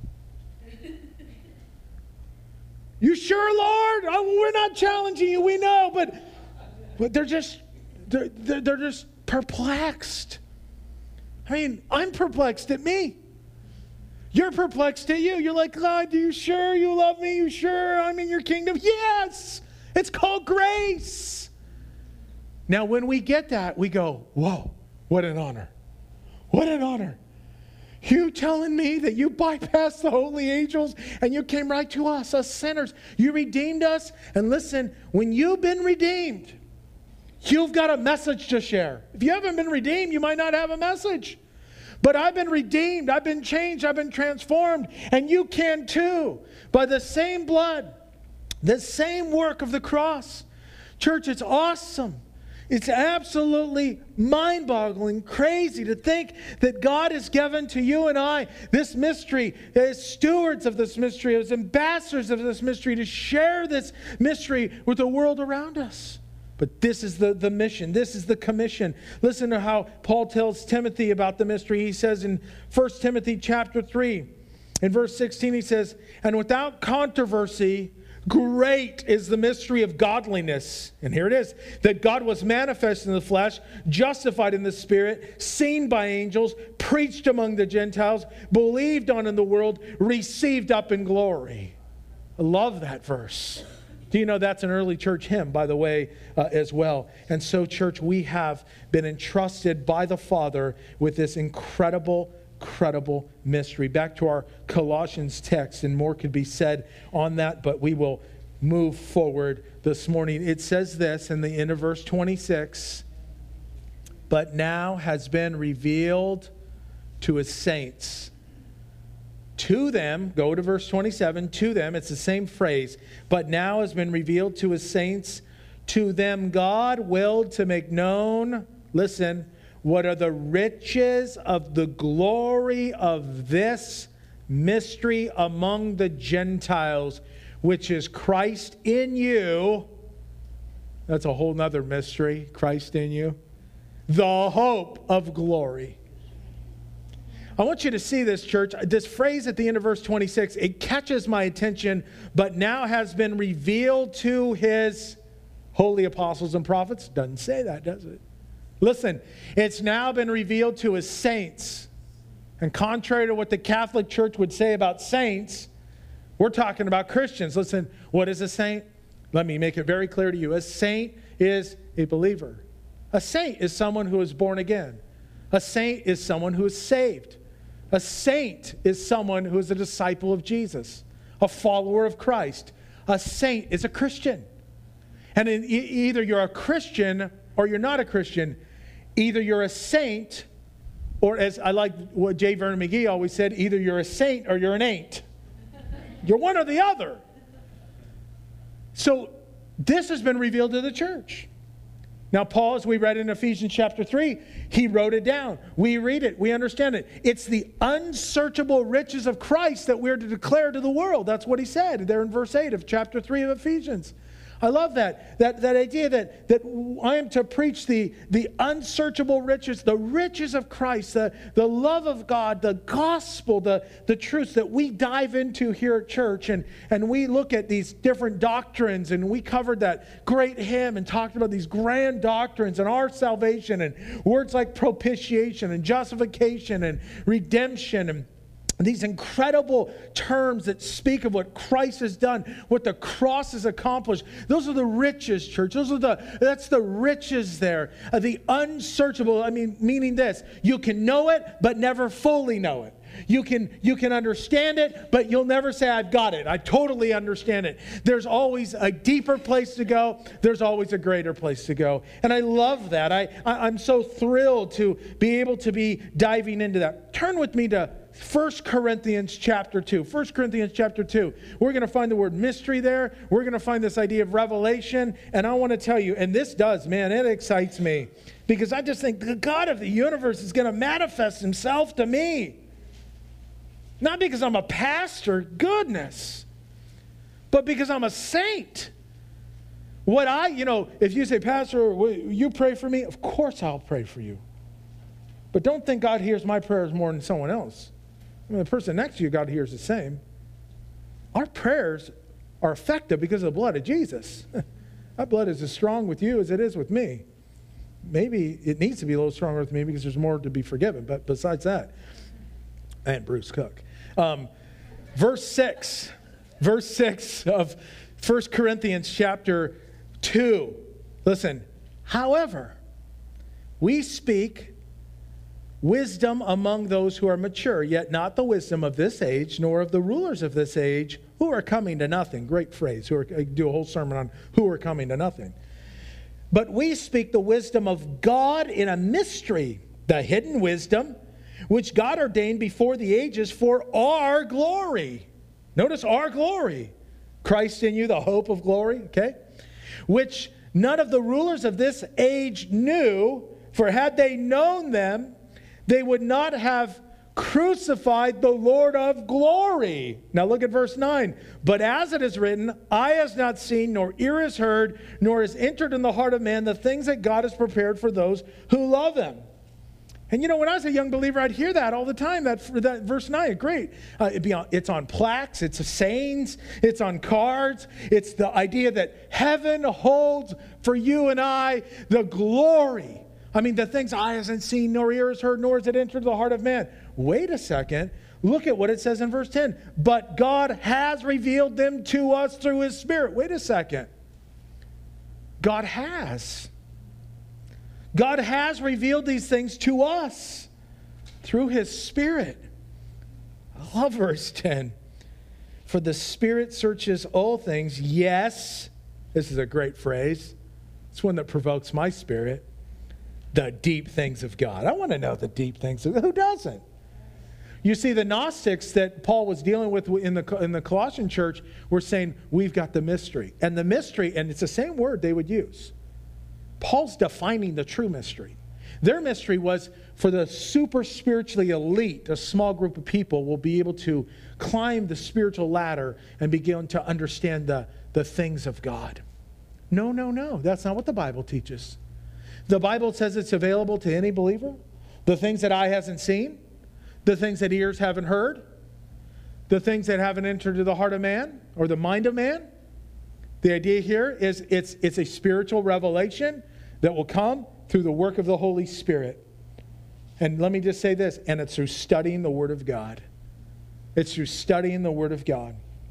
You sure, Lord? Oh, we're not challenging you, we know, but but they're just they're, they're, they're just perplexed. I mean, I'm perplexed at me. You're perplexed at you. You're like, God, are you sure you love me? You sure I'm in your kingdom? Yes! It's called grace. Now, when we get that, we go, whoa, what an honor. What an honor. You telling me that you bypassed the holy angels and you came right to us, us sinners. You redeemed us. And listen, when you've been redeemed, You've got a message to share. If you haven't been redeemed, you might not have a message. But I've been redeemed, I've been changed, I've been transformed, and you can too. By the same blood, the same work of the cross. Church, it's awesome. It's absolutely mind-boggling, crazy to think that God has given to you and I this mystery, as stewards of this mystery, as ambassadors of this mystery, to share this mystery with the world around us. But this is the, the mission. This is the commission. Listen to how Paul tells Timothy about the mystery. He says in First Timothy chapter three, in verse sixteen, he says, "And without controversy, great is the mystery of godliness." And here it is. "That God was manifest in the flesh, justified in the spirit, seen by angels, preached among the Gentiles, believed on in the world, received up in glory." I love that verse. Do you know that's an early church hymn, by the way, uh, as well? And so, church, we have been entrusted by the Father with this incredible, incredible mystery. Back to our Colossians text, and more could be said on that, but we will move forward this morning. It says this in the end of verse twenty-six, "But now has been revealed to his saints." To them, go to verse twenty-seven, to them, it's the same phrase, "But now has been revealed to his saints. To them God willed to make known," listen, "what are the riches of the glory of this mystery among the Gentiles, which is Christ in you." That's a whole nother mystery, Christ in you. "The hope of glory." I want you to see this, church. This phrase at the end of verse twenty-six, it catches my attention, "but now has been revealed to his holy apostles and prophets." Doesn't say that, does it? Listen, it's now been revealed to his saints. And contrary to what the Catholic Church would say about saints, we're talking about Christians. Listen, what is a saint? Let me make it very clear to you. A saint is a believer. A saint is someone who is born again. A saint is someone who is saved. A saint is someone who is a disciple of Jesus, a follower of Christ. A saint is a Christian. And in, e- either you're a Christian or you're not a Christian. Either you're a saint, or as I like what J. Vernon McGee always said, either you're a saint or you're an ain't. You're one or the other. So this has been revealed to the church. Now, Paul, as we read in Ephesians chapter three, he wrote it down. We read it. We understand it. It's the unsearchable riches of Christ that we're to declare to the world. That's what he said there in verse eight of chapter three of Ephesians. I love that. That, that idea that, that I am to preach the, the unsearchable riches, the riches of Christ, the, the love of God, the gospel, the, the truths that we dive into here at church. And, and we look at these different doctrines, and we covered that great hymn and talked about these grand doctrines and our salvation and words like propitiation and justification and redemption and these incredible terms that speak of what Christ has done, what the cross has accomplished. Those are the riches, church. Those are the, that's the riches there. Uh, the unsearchable, I mean, meaning this, you can know it, but never fully know it. You can, you can understand it, but you'll never say, I've got it. I totally understand it. There's always a deeper place to go. There's always a greater place to go. And I love that. I, I, I'm so thrilled to be able to be diving into that. Turn with me to First Corinthians chapter two. First Corinthians chapter two. We're going to find the word mystery there. We're going to find this idea of revelation. And I want to tell you, and this does, man, it excites me. Because I just think the God of the universe is going to manifest himself to me. Not because I'm a pastor, goodness, but because I'm a saint. What I, you know, if you say, Pastor, will you pray for me? Of course I'll pray for you. But don't think God hears my prayers more than someone else. I mean, the person next to you, God hears the same. Our prayers are effective because of the blood of Jesus. That blood is as strong with you as it is with me. Maybe it needs to be a little stronger with me because there's more to be forgiven. But besides that, and Bruce Cook. Um, verse six. Verse six of First Corinthians chapter two. Listen. However, we speak wisdom among those who are mature, yet not the wisdom of this age, nor of the rulers of this age, who are coming to nothing. Great phrase. Who are, I do a whole sermon on who are coming to nothing. But we speak the wisdom of God in a mystery, the hidden wisdom, which God ordained before the ages for our glory. Notice our glory. Christ in you, the hope of glory, okay? Which none of the rulers of this age knew, for had they known them, they would not have crucified the Lord of glory. Now look at verse nine. But as it is written, eye has not seen, nor ear has heard, nor has entered in the heart of man the things that God has prepared for those who love him. And you know, when I was a young believer, I'd hear that all the time, that, that verse nine, great. Uh, it'd be on, it's on plaques, it's sayings, it's on cards. It's the idea that heaven holds for you and I the glory. I mean, the things eye hasn't seen, nor ear has heard, nor has it entered the heart of man. Wait a second. Look at what it says in verse ten. But God has revealed them to us through his Spirit. Wait a second. God has. God has revealed these things to us through his Spirit. I love verse ten. For the Spirit searches all things. Yes, this is a great phrase. It's one that provokes my spirit. The deep things of God. I want to know the deep things of God. Who doesn't? You see, the Gnostics that Paul was dealing with in the, in the Colossian church were saying, we've got the mystery. And the mystery, and it's the same word they would use. Paul's defining the true mystery. Their mystery was for the super spiritually elite, a small group of people will be able to climb the spiritual ladder and begin to understand the, the things of God. No, no, no. That's not what the Bible teaches. The Bible says it's available to any believer. The things that eye hasn't seen, the things that ears haven't heard, the things that haven't entered into the heart of man or the mind of man. The idea here is it's, it's a spiritual revelation that will come through the work of the Holy Spirit. And let me just say this, and it's through studying the Word of God. It's through studying the Word of God.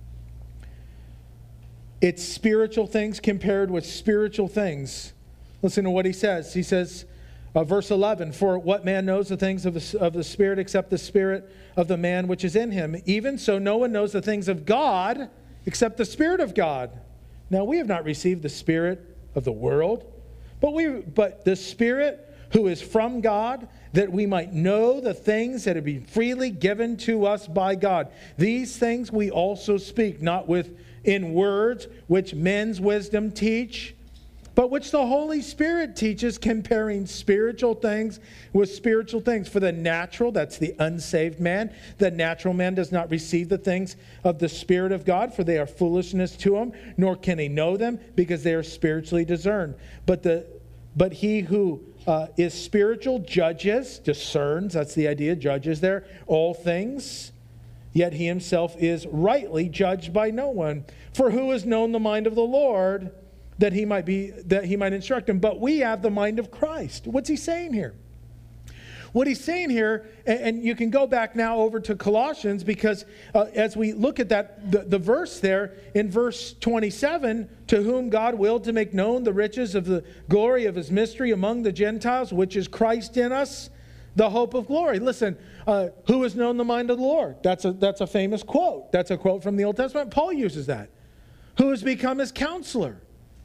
It's spiritual things compared with spiritual things. Listen to what he says. He says, uh, verse eleven, for what man knows the things of the, of the Spirit except the Spirit of the man which is in him? Even so, no one knows the things of God except the Spirit of God. Now, we have not received the spirit of the world, but we, but the Spirit who is from God, that we might know the things that have been freely given to us by God. These things we also speak, not with in words which men's wisdom teach, but which the Holy Spirit teaches, comparing spiritual things with spiritual things. For the natural, that's the unsaved man, the natural man does not receive the things of the Spirit of God, for they are foolishness to him, nor can he know them, because they are spiritually discerned. But the but he who uh, is spiritual judges, discerns, that's the idea, judges there, all things. Yet he himself is rightly judged by no one. For who has known the mind of the Lord, that he might be, that he might instruct him? But we have the mind of Christ. What's he saying here? What he's saying here, and, and you can go back now over to Colossians, because uh, as we look at that, the, the verse there in verse twenty-seven, to whom God willed to make known the riches of the glory of his mystery among the Gentiles, which is Christ in us, the hope of glory. Listen, uh, who has known the mind of the Lord? That's a, that's a famous quote. That's a quote from the Old Testament. Paul uses that. Who has become his counselor?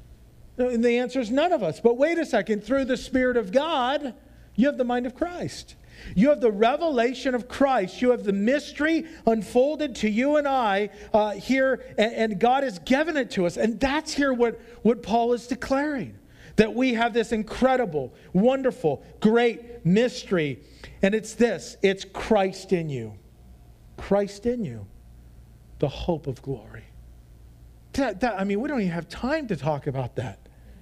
And the answer is none of us. But wait a second, through the Spirit of God, you have the mind of Christ. You have the revelation of Christ. You have the mystery unfolded to you and I uh, here, and, and God has given it to us. And that's here what, what Paul is declaring. That we have this incredible, wonderful, great mystery. And it's this, it's Christ in you. Christ in you, the hope of glory. That, that, I mean, we don't even have time to talk about that.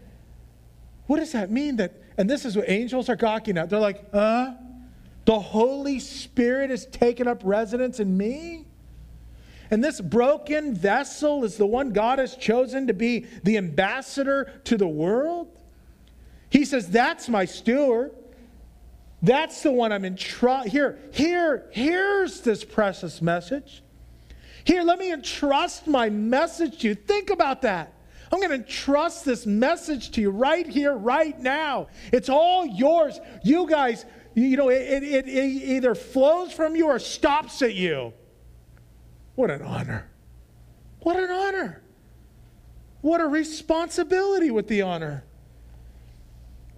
What does that mean? That, and this is what angels are gawking at. They're like, uh, the Holy Spirit has taken up residence in me? And this broken vessel is the one God has chosen to be the ambassador to the world? He says, that's my steward. That's the one I'm in trust. Here, here, here's this precious message. Here, let me entrust my message to you. Think about that. I'm going to entrust this message to you right here, right now. It's all yours. You guys, you know, it, it, it either flows from you or stops at you. What an honor. What an honor. What a responsibility with the honor.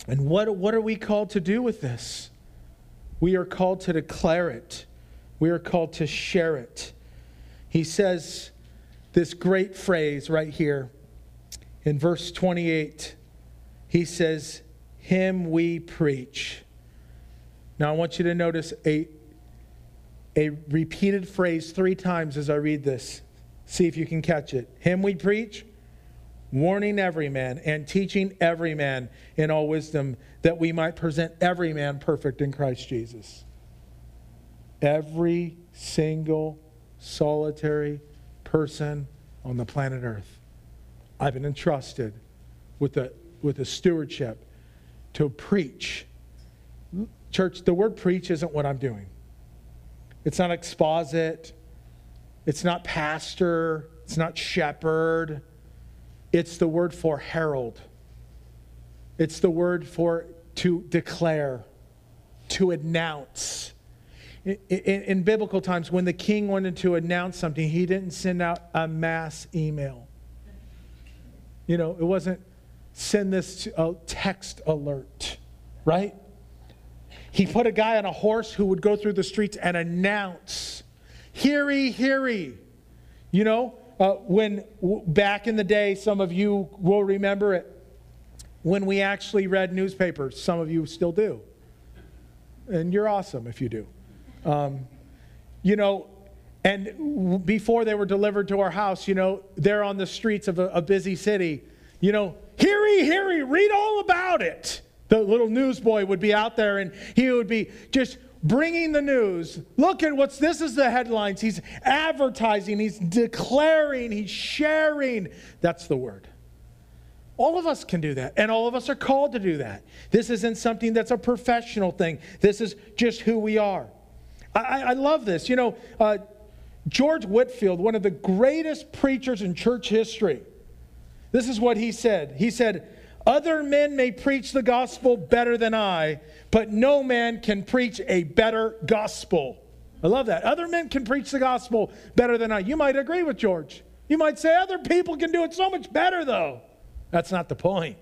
And what, what are we called to do with this? We are called to declare it. We are called to share it. He says this great phrase right here in verse twenty-eight. He says, him we preach. Now I want you to notice a, a repeated phrase three times as I read this. See if you can catch it. Him we preach, warning every man and teaching every man in all wisdom, that we might present every man perfect in Christ Jesus. Every single solitary person on the planet Earth, I've been entrusted with the with the stewardship to preach. Church, the word preach isn't what I'm doing. It's not exposit. It's not pastor. It's not shepherd. It's the word for herald. It's the word for to declare, to announce. In, in, in biblical times, when the king wanted to announce something, he didn't send out a mass email. You know, it wasn't send this to a text alert, right? He put a guy on a horse who would go through the streets and announce, "Hear ye, hear ye." You know, uh, when w- back in the day, some of you will remember it, when we actually read newspapers. Some of you still do. And you're awesome if you do. Um, you know, and w- before they were delivered to our house, you know, they're on the streets of a, a busy city. You know, hear ye, hear ye, read all about it. The little newsboy would be out there and he would be just bringing the news. Look at what's, this is the headlines. He's advertising, he's declaring, he's sharing. That's the word. All of us can do that, and all of us are called to do that. This isn't something that's a professional thing. This is just who we are. I, I love this. You know, uh, George Whitefield, one of the greatest preachers in church history, this is what he said. He said, "Other men may preach the gospel better than I, but no man can preach a better gospel." I love that. Other men can preach the gospel better than I. You might agree with George. You might say other people can do it so much better, though. That's not the point.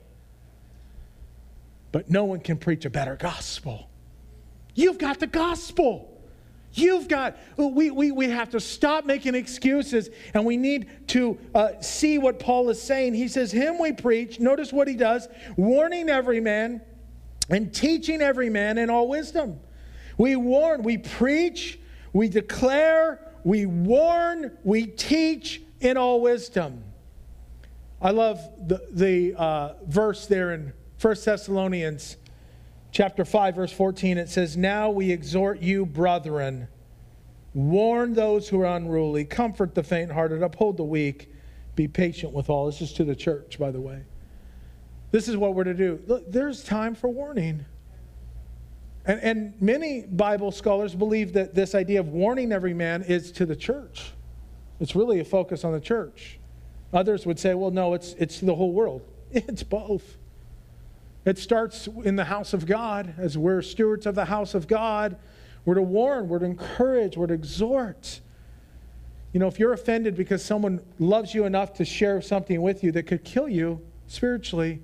But no one can preach a better gospel. You've got the gospel. You've got, we, we, we have to stop making excuses, and we need to uh, see what Paul is saying. He says, him we preach. Notice what he does. Warning every man and teaching every man in all wisdom. We warn, we preach, we declare, we warn, we teach in all wisdom. I love the, the uh, verse there in First Thessalonians chapter five, verse fourteen. It says, "Now we exhort you, brethren, warn those who are unruly, comfort the faint-hearted, uphold the weak, be patient with all." This is to the church, by the way. This is what we're to do. Look, there's time for warning. And, and many Bible scholars believe that this idea of warning every man is to the church. It's really a focus on the church. Others would say, well, no, it's it's the whole world. It's both. It starts in the house of God. As we're stewards of the house of God, we're to warn, we're to encourage, we're to exhort. You know, if you're offended because someone loves you enough to share something with you that could kill you spiritually,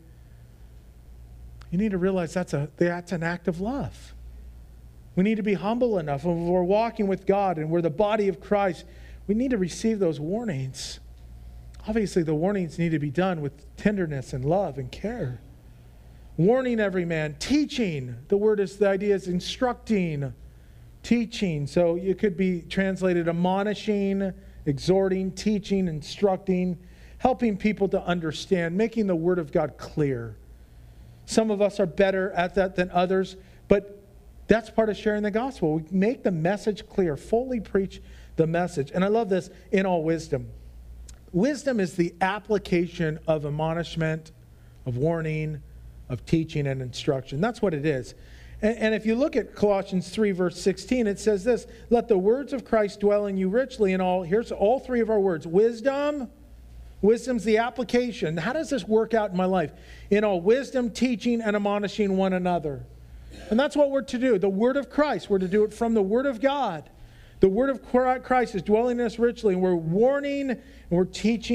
you need to realize that's a that's an act of love. We need to be humble enough. When we're walking with God and we're the body of Christ, we need to receive those warnings. Obviously, the warnings need to be done with tenderness and love and care. Warning every man, teaching. The word is, the idea is instructing, teaching. So it could be translated admonishing, exhorting, teaching, instructing, helping people to understand, making the word of God clear. Some of us are better at that than others, but that's part of sharing the gospel. We make the message clear, fully preach the message. And I love this, in all wisdom. Wisdom is the application of admonishment, of warning, of teaching and instruction. That's what it is. And, and if you look at Colossians three, verse sixteen, it says this: "Let the words of Christ dwell in you richly in all." Here's all three of our words. Wisdom. Wisdom's the application. How does this work out in my life? In all wisdom, teaching, and admonishing one another. And that's what we're to do. The word of Christ. We're to do it from the word of God. The word of Christ is dwelling in us richly, and we're warning and we're teaching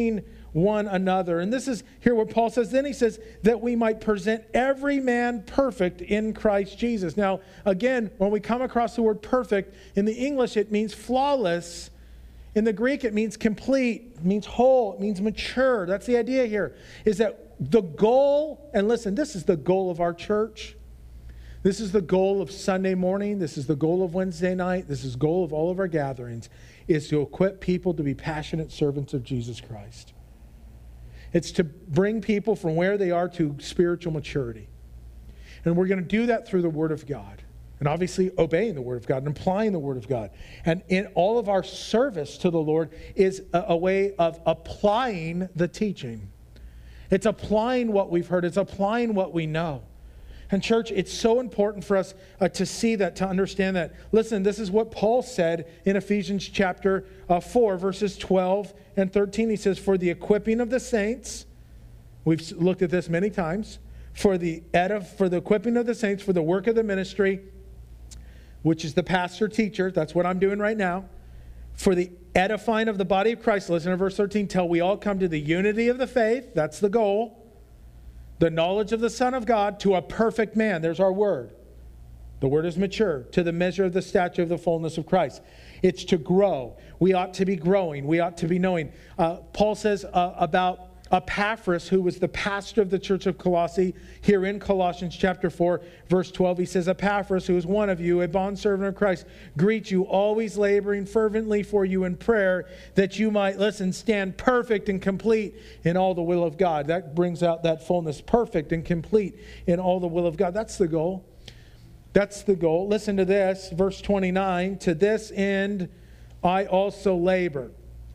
one another. And this is here what Paul says. Then he says that we might present every man perfect in Christ Jesus. Now, again, when we come across the word perfect, in the English it means flawless. In the Greek it means complete, it means whole, it means mature. That's the idea here, is that the goal, and listen, this is the goal of our church. This is the goal of Sunday morning. This is the goal of Wednesday night. This is the goal of all of our gatherings, is to equip people to be passionate servants of Jesus Christ. It's to bring people from where they are to spiritual maturity. And we're going to do that through the Word of God. And obviously obeying the Word of God and applying the Word of God. And in all of our service to the Lord is a, a way of applying the teaching. It's applying what we've heard. It's applying what we know. And church, it's so important for us uh, to see that, to understand that. Listen, this is what Paul said in Ephesians chapter uh, four, verses twelve and thirteen. He says, for the equipping of the saints, we've looked at this many times, for the edif- for the equipping of the saints, for the work of the ministry, which is the pastor teacher, that's what I'm doing right now, for the edifying of the body of Christ, listen to verse thirteen, till we all come to the unity of the faith, that's the goal, the knowledge of the Son of God, to a perfect man. There's our word. The word is mature, to the measure of the stature of the fullness of Christ. It's to grow. We ought to be growing. We ought to be knowing. Uh, Paul says uh, about Epaphras, who was the pastor of the church of Colossae, here in Colossians chapter four, verse twelve, he says, Epaphras, who is one of you, a bondservant of Christ, greet you, always laboring fervently for you in prayer, that you might, listen, stand perfect and complete in all the will of God. That brings out that fullness, perfect and complete in all the will of God. That's the goal. That's the goal. Listen to this, verse twenty-nine, to this end I also labor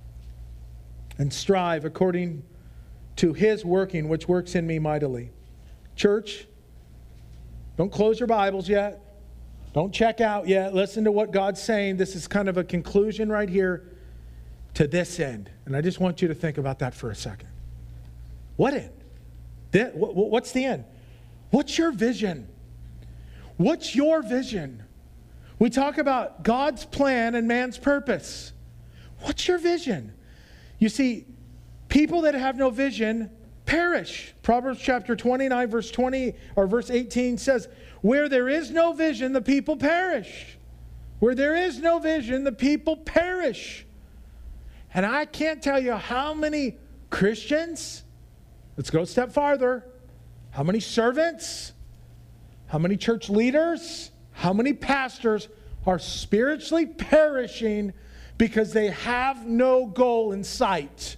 and strive according to his working, which works in me mightily. Church, don't close your Bibles yet. Don't check out yet. Listen to what God's saying. This is kind of a conclusion right here. To this end. And I just want you to think about that for a second. What end? What's the end? What's your vision? What's your vision? We talk about God's plan and man's purpose. What's your vision? You see, people that have no vision perish. Proverbs chapter twenty-nine, verse twenty or verse eighteen says, where there is no vision, the people perish. Where there is no vision, the people perish. And I can't tell you how many Christians, let's go a step farther, how many servants, how many church leaders, how many pastors are spiritually perishing because they have no goal in sight.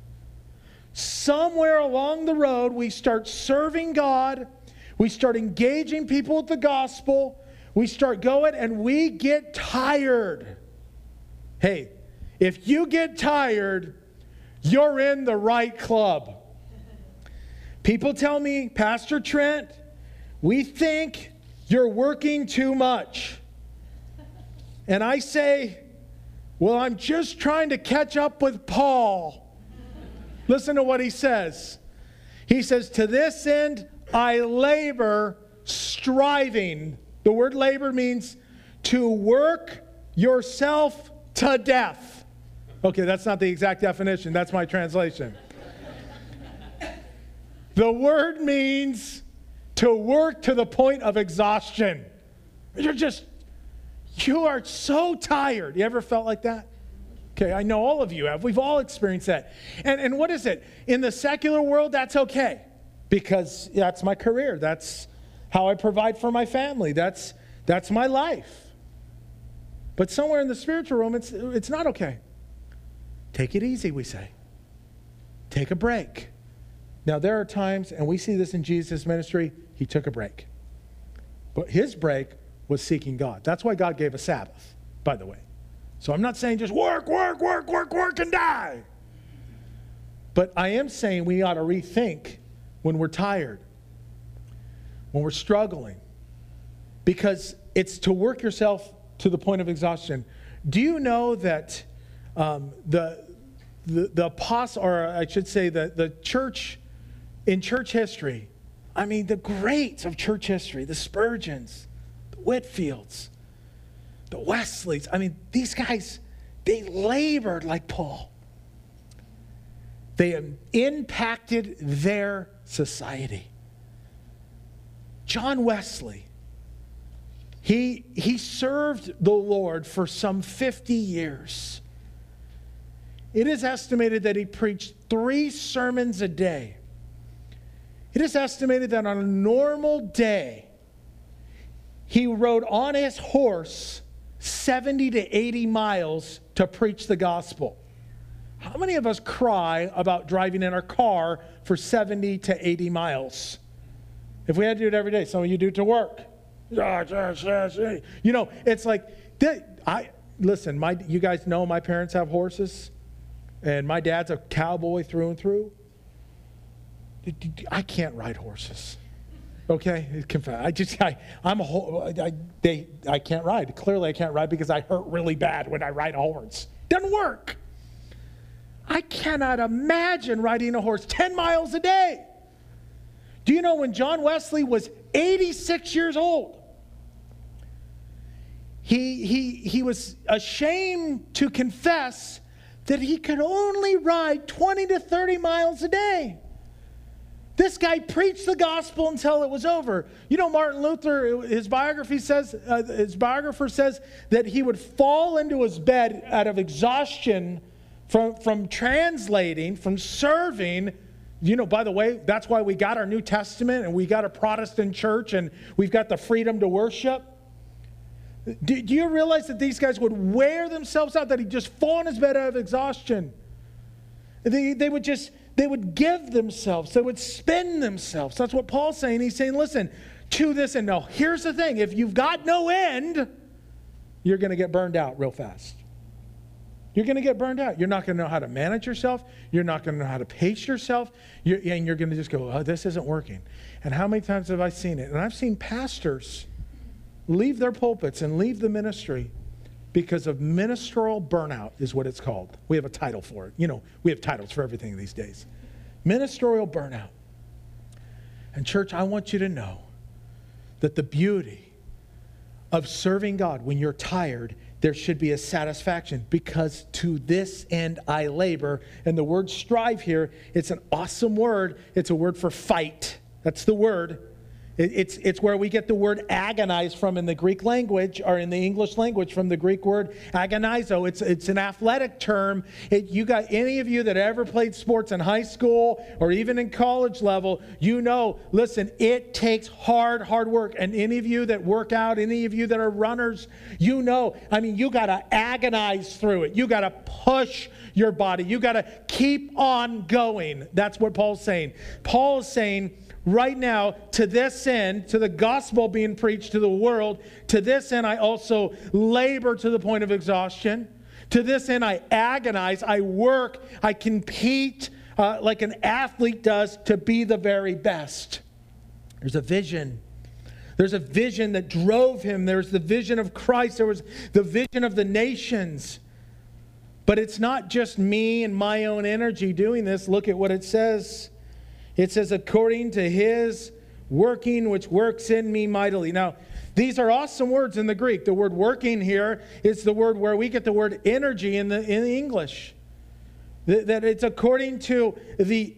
Somewhere along the road, we start serving God. We start engaging people with the gospel. We start going and we get tired. Hey, if you get tired, you're in the right club. People tell me, Pastor Trent, we think you're working too much. And I say, well, I'm just trying to catch up with Paul. Listen to what he says. He says, to this end, I labor, striving. The word labor means to work yourself to death. Okay, that's not the exact definition. That's my translation. The word means to work to the point of exhaustion. You're just, you are so tired. You ever felt like that? Okay, I know all of you have. We've all experienced that. And, and what is it? In the secular world, that's okay. Because that's my career. That's how I provide for my family. That's, that's my life. But somewhere in the spiritual realm, it's, it's not okay. Take it easy, we say. Take a break. Now, there are times, and we see this in Jesus' ministry, he took a break. But his break was seeking God. That's why God gave a Sabbath, by the way. So I'm not saying just work, work, work, work, work, and die. But I am saying we ought to rethink when we're tired, when we're struggling, because it's to work yourself to the point of exhaustion. Do you know that um, the, the the apostle, or I should say the, the church, in church history, I mean the greats of church history, the Spurgeons, the Whitfields, the Wesleys, I mean these guys, they labored like Paul. They impacted their society. John Wesley, he, he served the Lord for some fifty years. It is estimated that he preached three sermons a day. It is estimated that on a normal day, he rode on his horse seventy to eighty miles to preach the gospel. How many of us cry about driving in our car for seventy to eighty miles? If we had to do it every day, some of you do it to work. You know, it's like, I listen, my, you guys know my parents have horses, and my dad's a cowboy through and through. I can't ride horses. Okay, I just I I'm a whole I they I can't ride. Clearly, I can't ride because I hurt really bad when I ride a horse. Doesn't work. I cannot imagine riding a horse ten miles a day. Do you know when John Wesley was eighty-six years old? He he he was ashamed to confess that he could only ride twenty to thirty miles a day. This guy preached the gospel until it was over. You know, Martin Luther, his biography says, uh, his biographer says that he would fall into his bed out of exhaustion from, from translating, from serving. You know, by the way, that's why we got our New Testament and we got a Protestant church and we've got the freedom to worship. Do, do you realize that these guys would wear themselves out, that he'd just fall in his bed out of exhaustion? They, they would just... They would give themselves. They would spend themselves. That's what Paul's saying. He's saying, listen, to this end. No, here's the thing. If you've got no end, you're going to get burned out real fast. You're going to get burned out. You're not going to know how to manage yourself. You're not going to know how to pace yourself. You're, and you're going to just go, oh, this isn't working. And how many times have I seen it? And I've seen pastors leave their pulpits and leave the ministry because of ministerial burnout is what it's called. We have a title for it. You know, we have titles for everything these days. Ministerial burnout. And church, I want you to know that the beauty of serving God when you're tired, there should be a satisfaction, because to this end I labor. And the word strive here, it's an awesome word. It's a word for fight. That's the word. It's, it's where we get the word agonize from in the Greek language, or in the English language from the Greek word agonizo. It's, it's an athletic term. It, you got any of you that ever played sports in high school or even in college level, you know, listen, it takes hard, hard work. And any of you that work out, any of you that are runners, you know, I mean, you got to agonize through it. You got to push your body. You got to keep on going. That's what Paul's saying. Paul is saying, right now, to this end, to the gospel being preached to the world, to this end I also labor to the point of exhaustion. To this end I agonize, I work, I compete uh, like an athlete does to be the very best. There's a vision. There's a vision that drove him. There's the vision of Christ. There was the vision of the nations. But it's not just me and my own energy doing this. Look at what it says. It says, according to his working, which works in me mightily. Now, these are awesome words in the Greek. The word working here is the word where we get the word energy in the, in the English. That, that it's according to the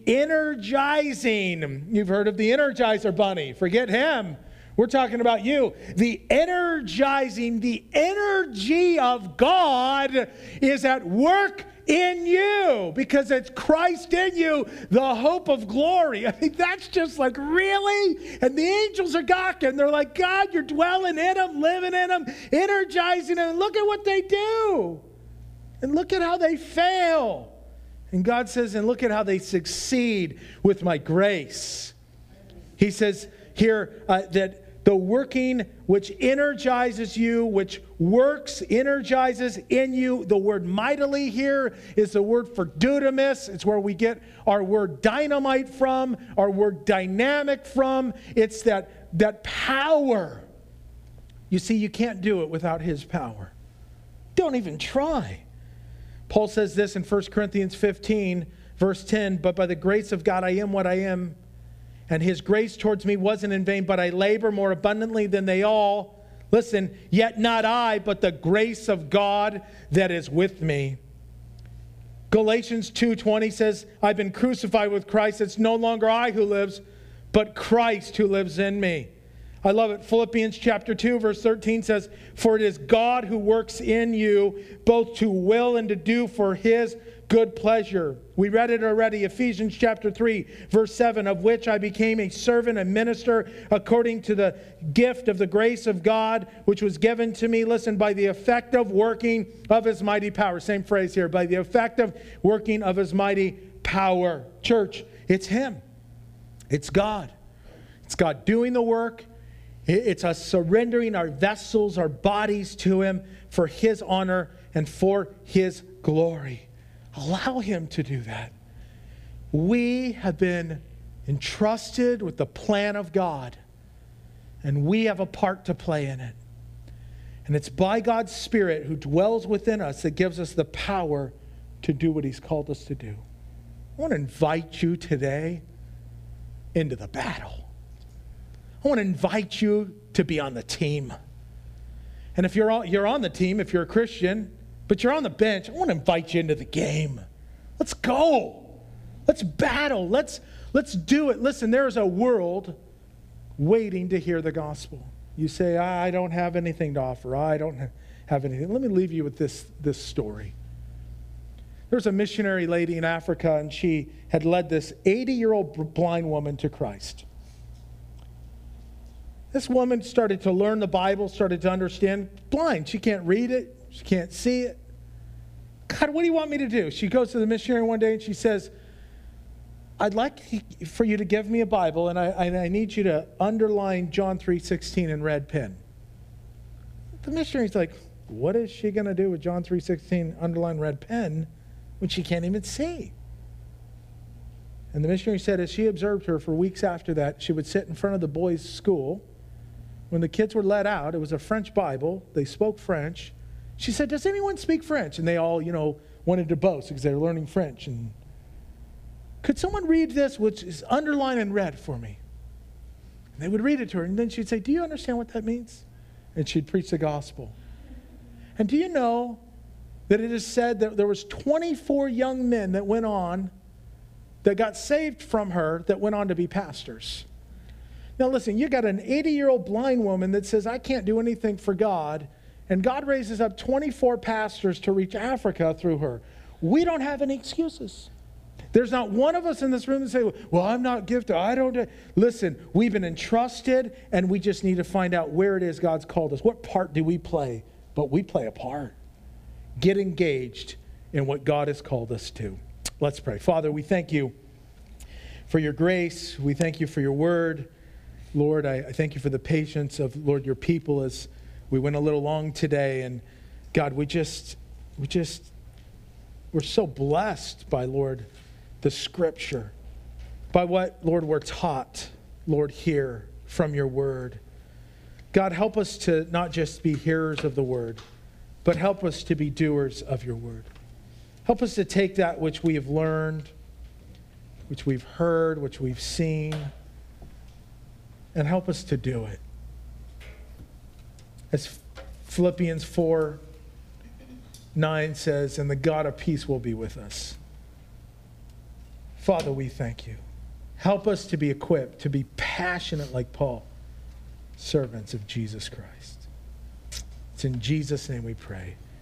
energizing. You've heard of the Energizer Bunny. Forget him. We're talking about you. The energizing, the energy of God is at work in you, because it's Christ in you, the hope of glory. I mean, that's just like, really? And the angels are gawking. They're like, God, you're dwelling in them, living in them, energizing them. And look at what they do. And look at how they fail. And God says, and look at how they succeed with my grace. He says here uh, that the working which energizes you, which works, energizes in you. The word mightily here is the word for dunamis. It's where we get our word dynamite from, our word dynamic from. It's that, that power. You see, you can't do it without his power. Don't even try. Paul says this in First Corinthians fifteen, verse ten, but by the grace of God I am what I am. And his grace towards me wasn't in vain, but I labor more abundantly than they all. Listen, yet not I, but the grace of God that is with me. Galatians two twenty says, I've been crucified with Christ. It's no longer I who lives, but Christ who lives in me. I love it. Philippians chapter two, verse thirteen says, for it is God who works in you, both to will and to do for his good pleasure. We read it already. Ephesians chapter three, verse seven, of which I became a servant and minister according to the gift of the grace of God, which was given to me, listen, by the effective working of his mighty power. Same phrase here, by the effective working of his mighty power. Church, it's him. It's God. It's God doing the work. It's us surrendering our vessels, our bodies to him for his honor and for his glory. Allow him to do that. We have been entrusted with the plan of God, and we have a part to play in it. And it's by God's Spirit who dwells within us that gives us the power to do what he's called us to do. I want to invite you today into the battle. I want to invite you to be on the team. And if you're on, you're on the team, if you're a Christian, but you're on the bench, I want to invite you into the game. Let's go. Let's battle. Let's, let's do it. Listen, there's a world waiting to hear the gospel. You say, I don't have anything to offer. I don't have anything. Let me leave you with this, this story. There was a missionary lady in Africa, and she had led this eighty-year-old blind woman to Christ. This woman started to learn the Bible, started to understand. Blind, she can't read it. She can't see it. God, what do you want me to do? She goes to the missionary one day and she says, I'd like for you to give me a Bible, and I, I need you to underline John three sixteen in red pen. The missionary's like, what is she going to do with John three sixteen underline red pen when she can't even see? And the missionary said as she observed her for weeks after that, she would sit in front of the boys' school. When the kids were let out, it was a French Bible. They spoke French. She said, does anyone speak French? And they all, you know, wanted to boast because they were learning French. And could someone read this, which is underlined in red for me? And they would read it to her. And then she'd say, do you understand what that means? And she'd preach the gospel. And do you know that it is said that there was twenty-four young men that went on, that got saved from her, that went on to be pastors. Now listen, you got an eighty-year-old blind woman that says, I can't do anything for God, and God raises up twenty-four pastors to reach Africa through her. We don't have any excuses. There's not one of us in this room that say, well, I'm not gifted, I don't do. Listen, we've been entrusted, and we just need to find out where it is God's called us. What part do we play? But we play a part. Get engaged in what God has called us to. Let's pray. Father, we thank you for your grace. We thank you for your word. Lord, I, I thank you for the patience of, Lord, your people as we went a little long today. And God, we just, we just, we're so blessed by, Lord, the scripture, by what, Lord, we're taught, Lord, here from your word. God, help us to not just be hearers of the word, but help us to be doers of your word. Help us to take that which we have learned, which we've heard, which we've seen, and help us to do it. As Philippians four nine says, and the God of peace will be with us. Father, we thank you. Help us to be equipped, to be passionate like Paul, servants of Jesus Christ. It's in Jesus' name we pray.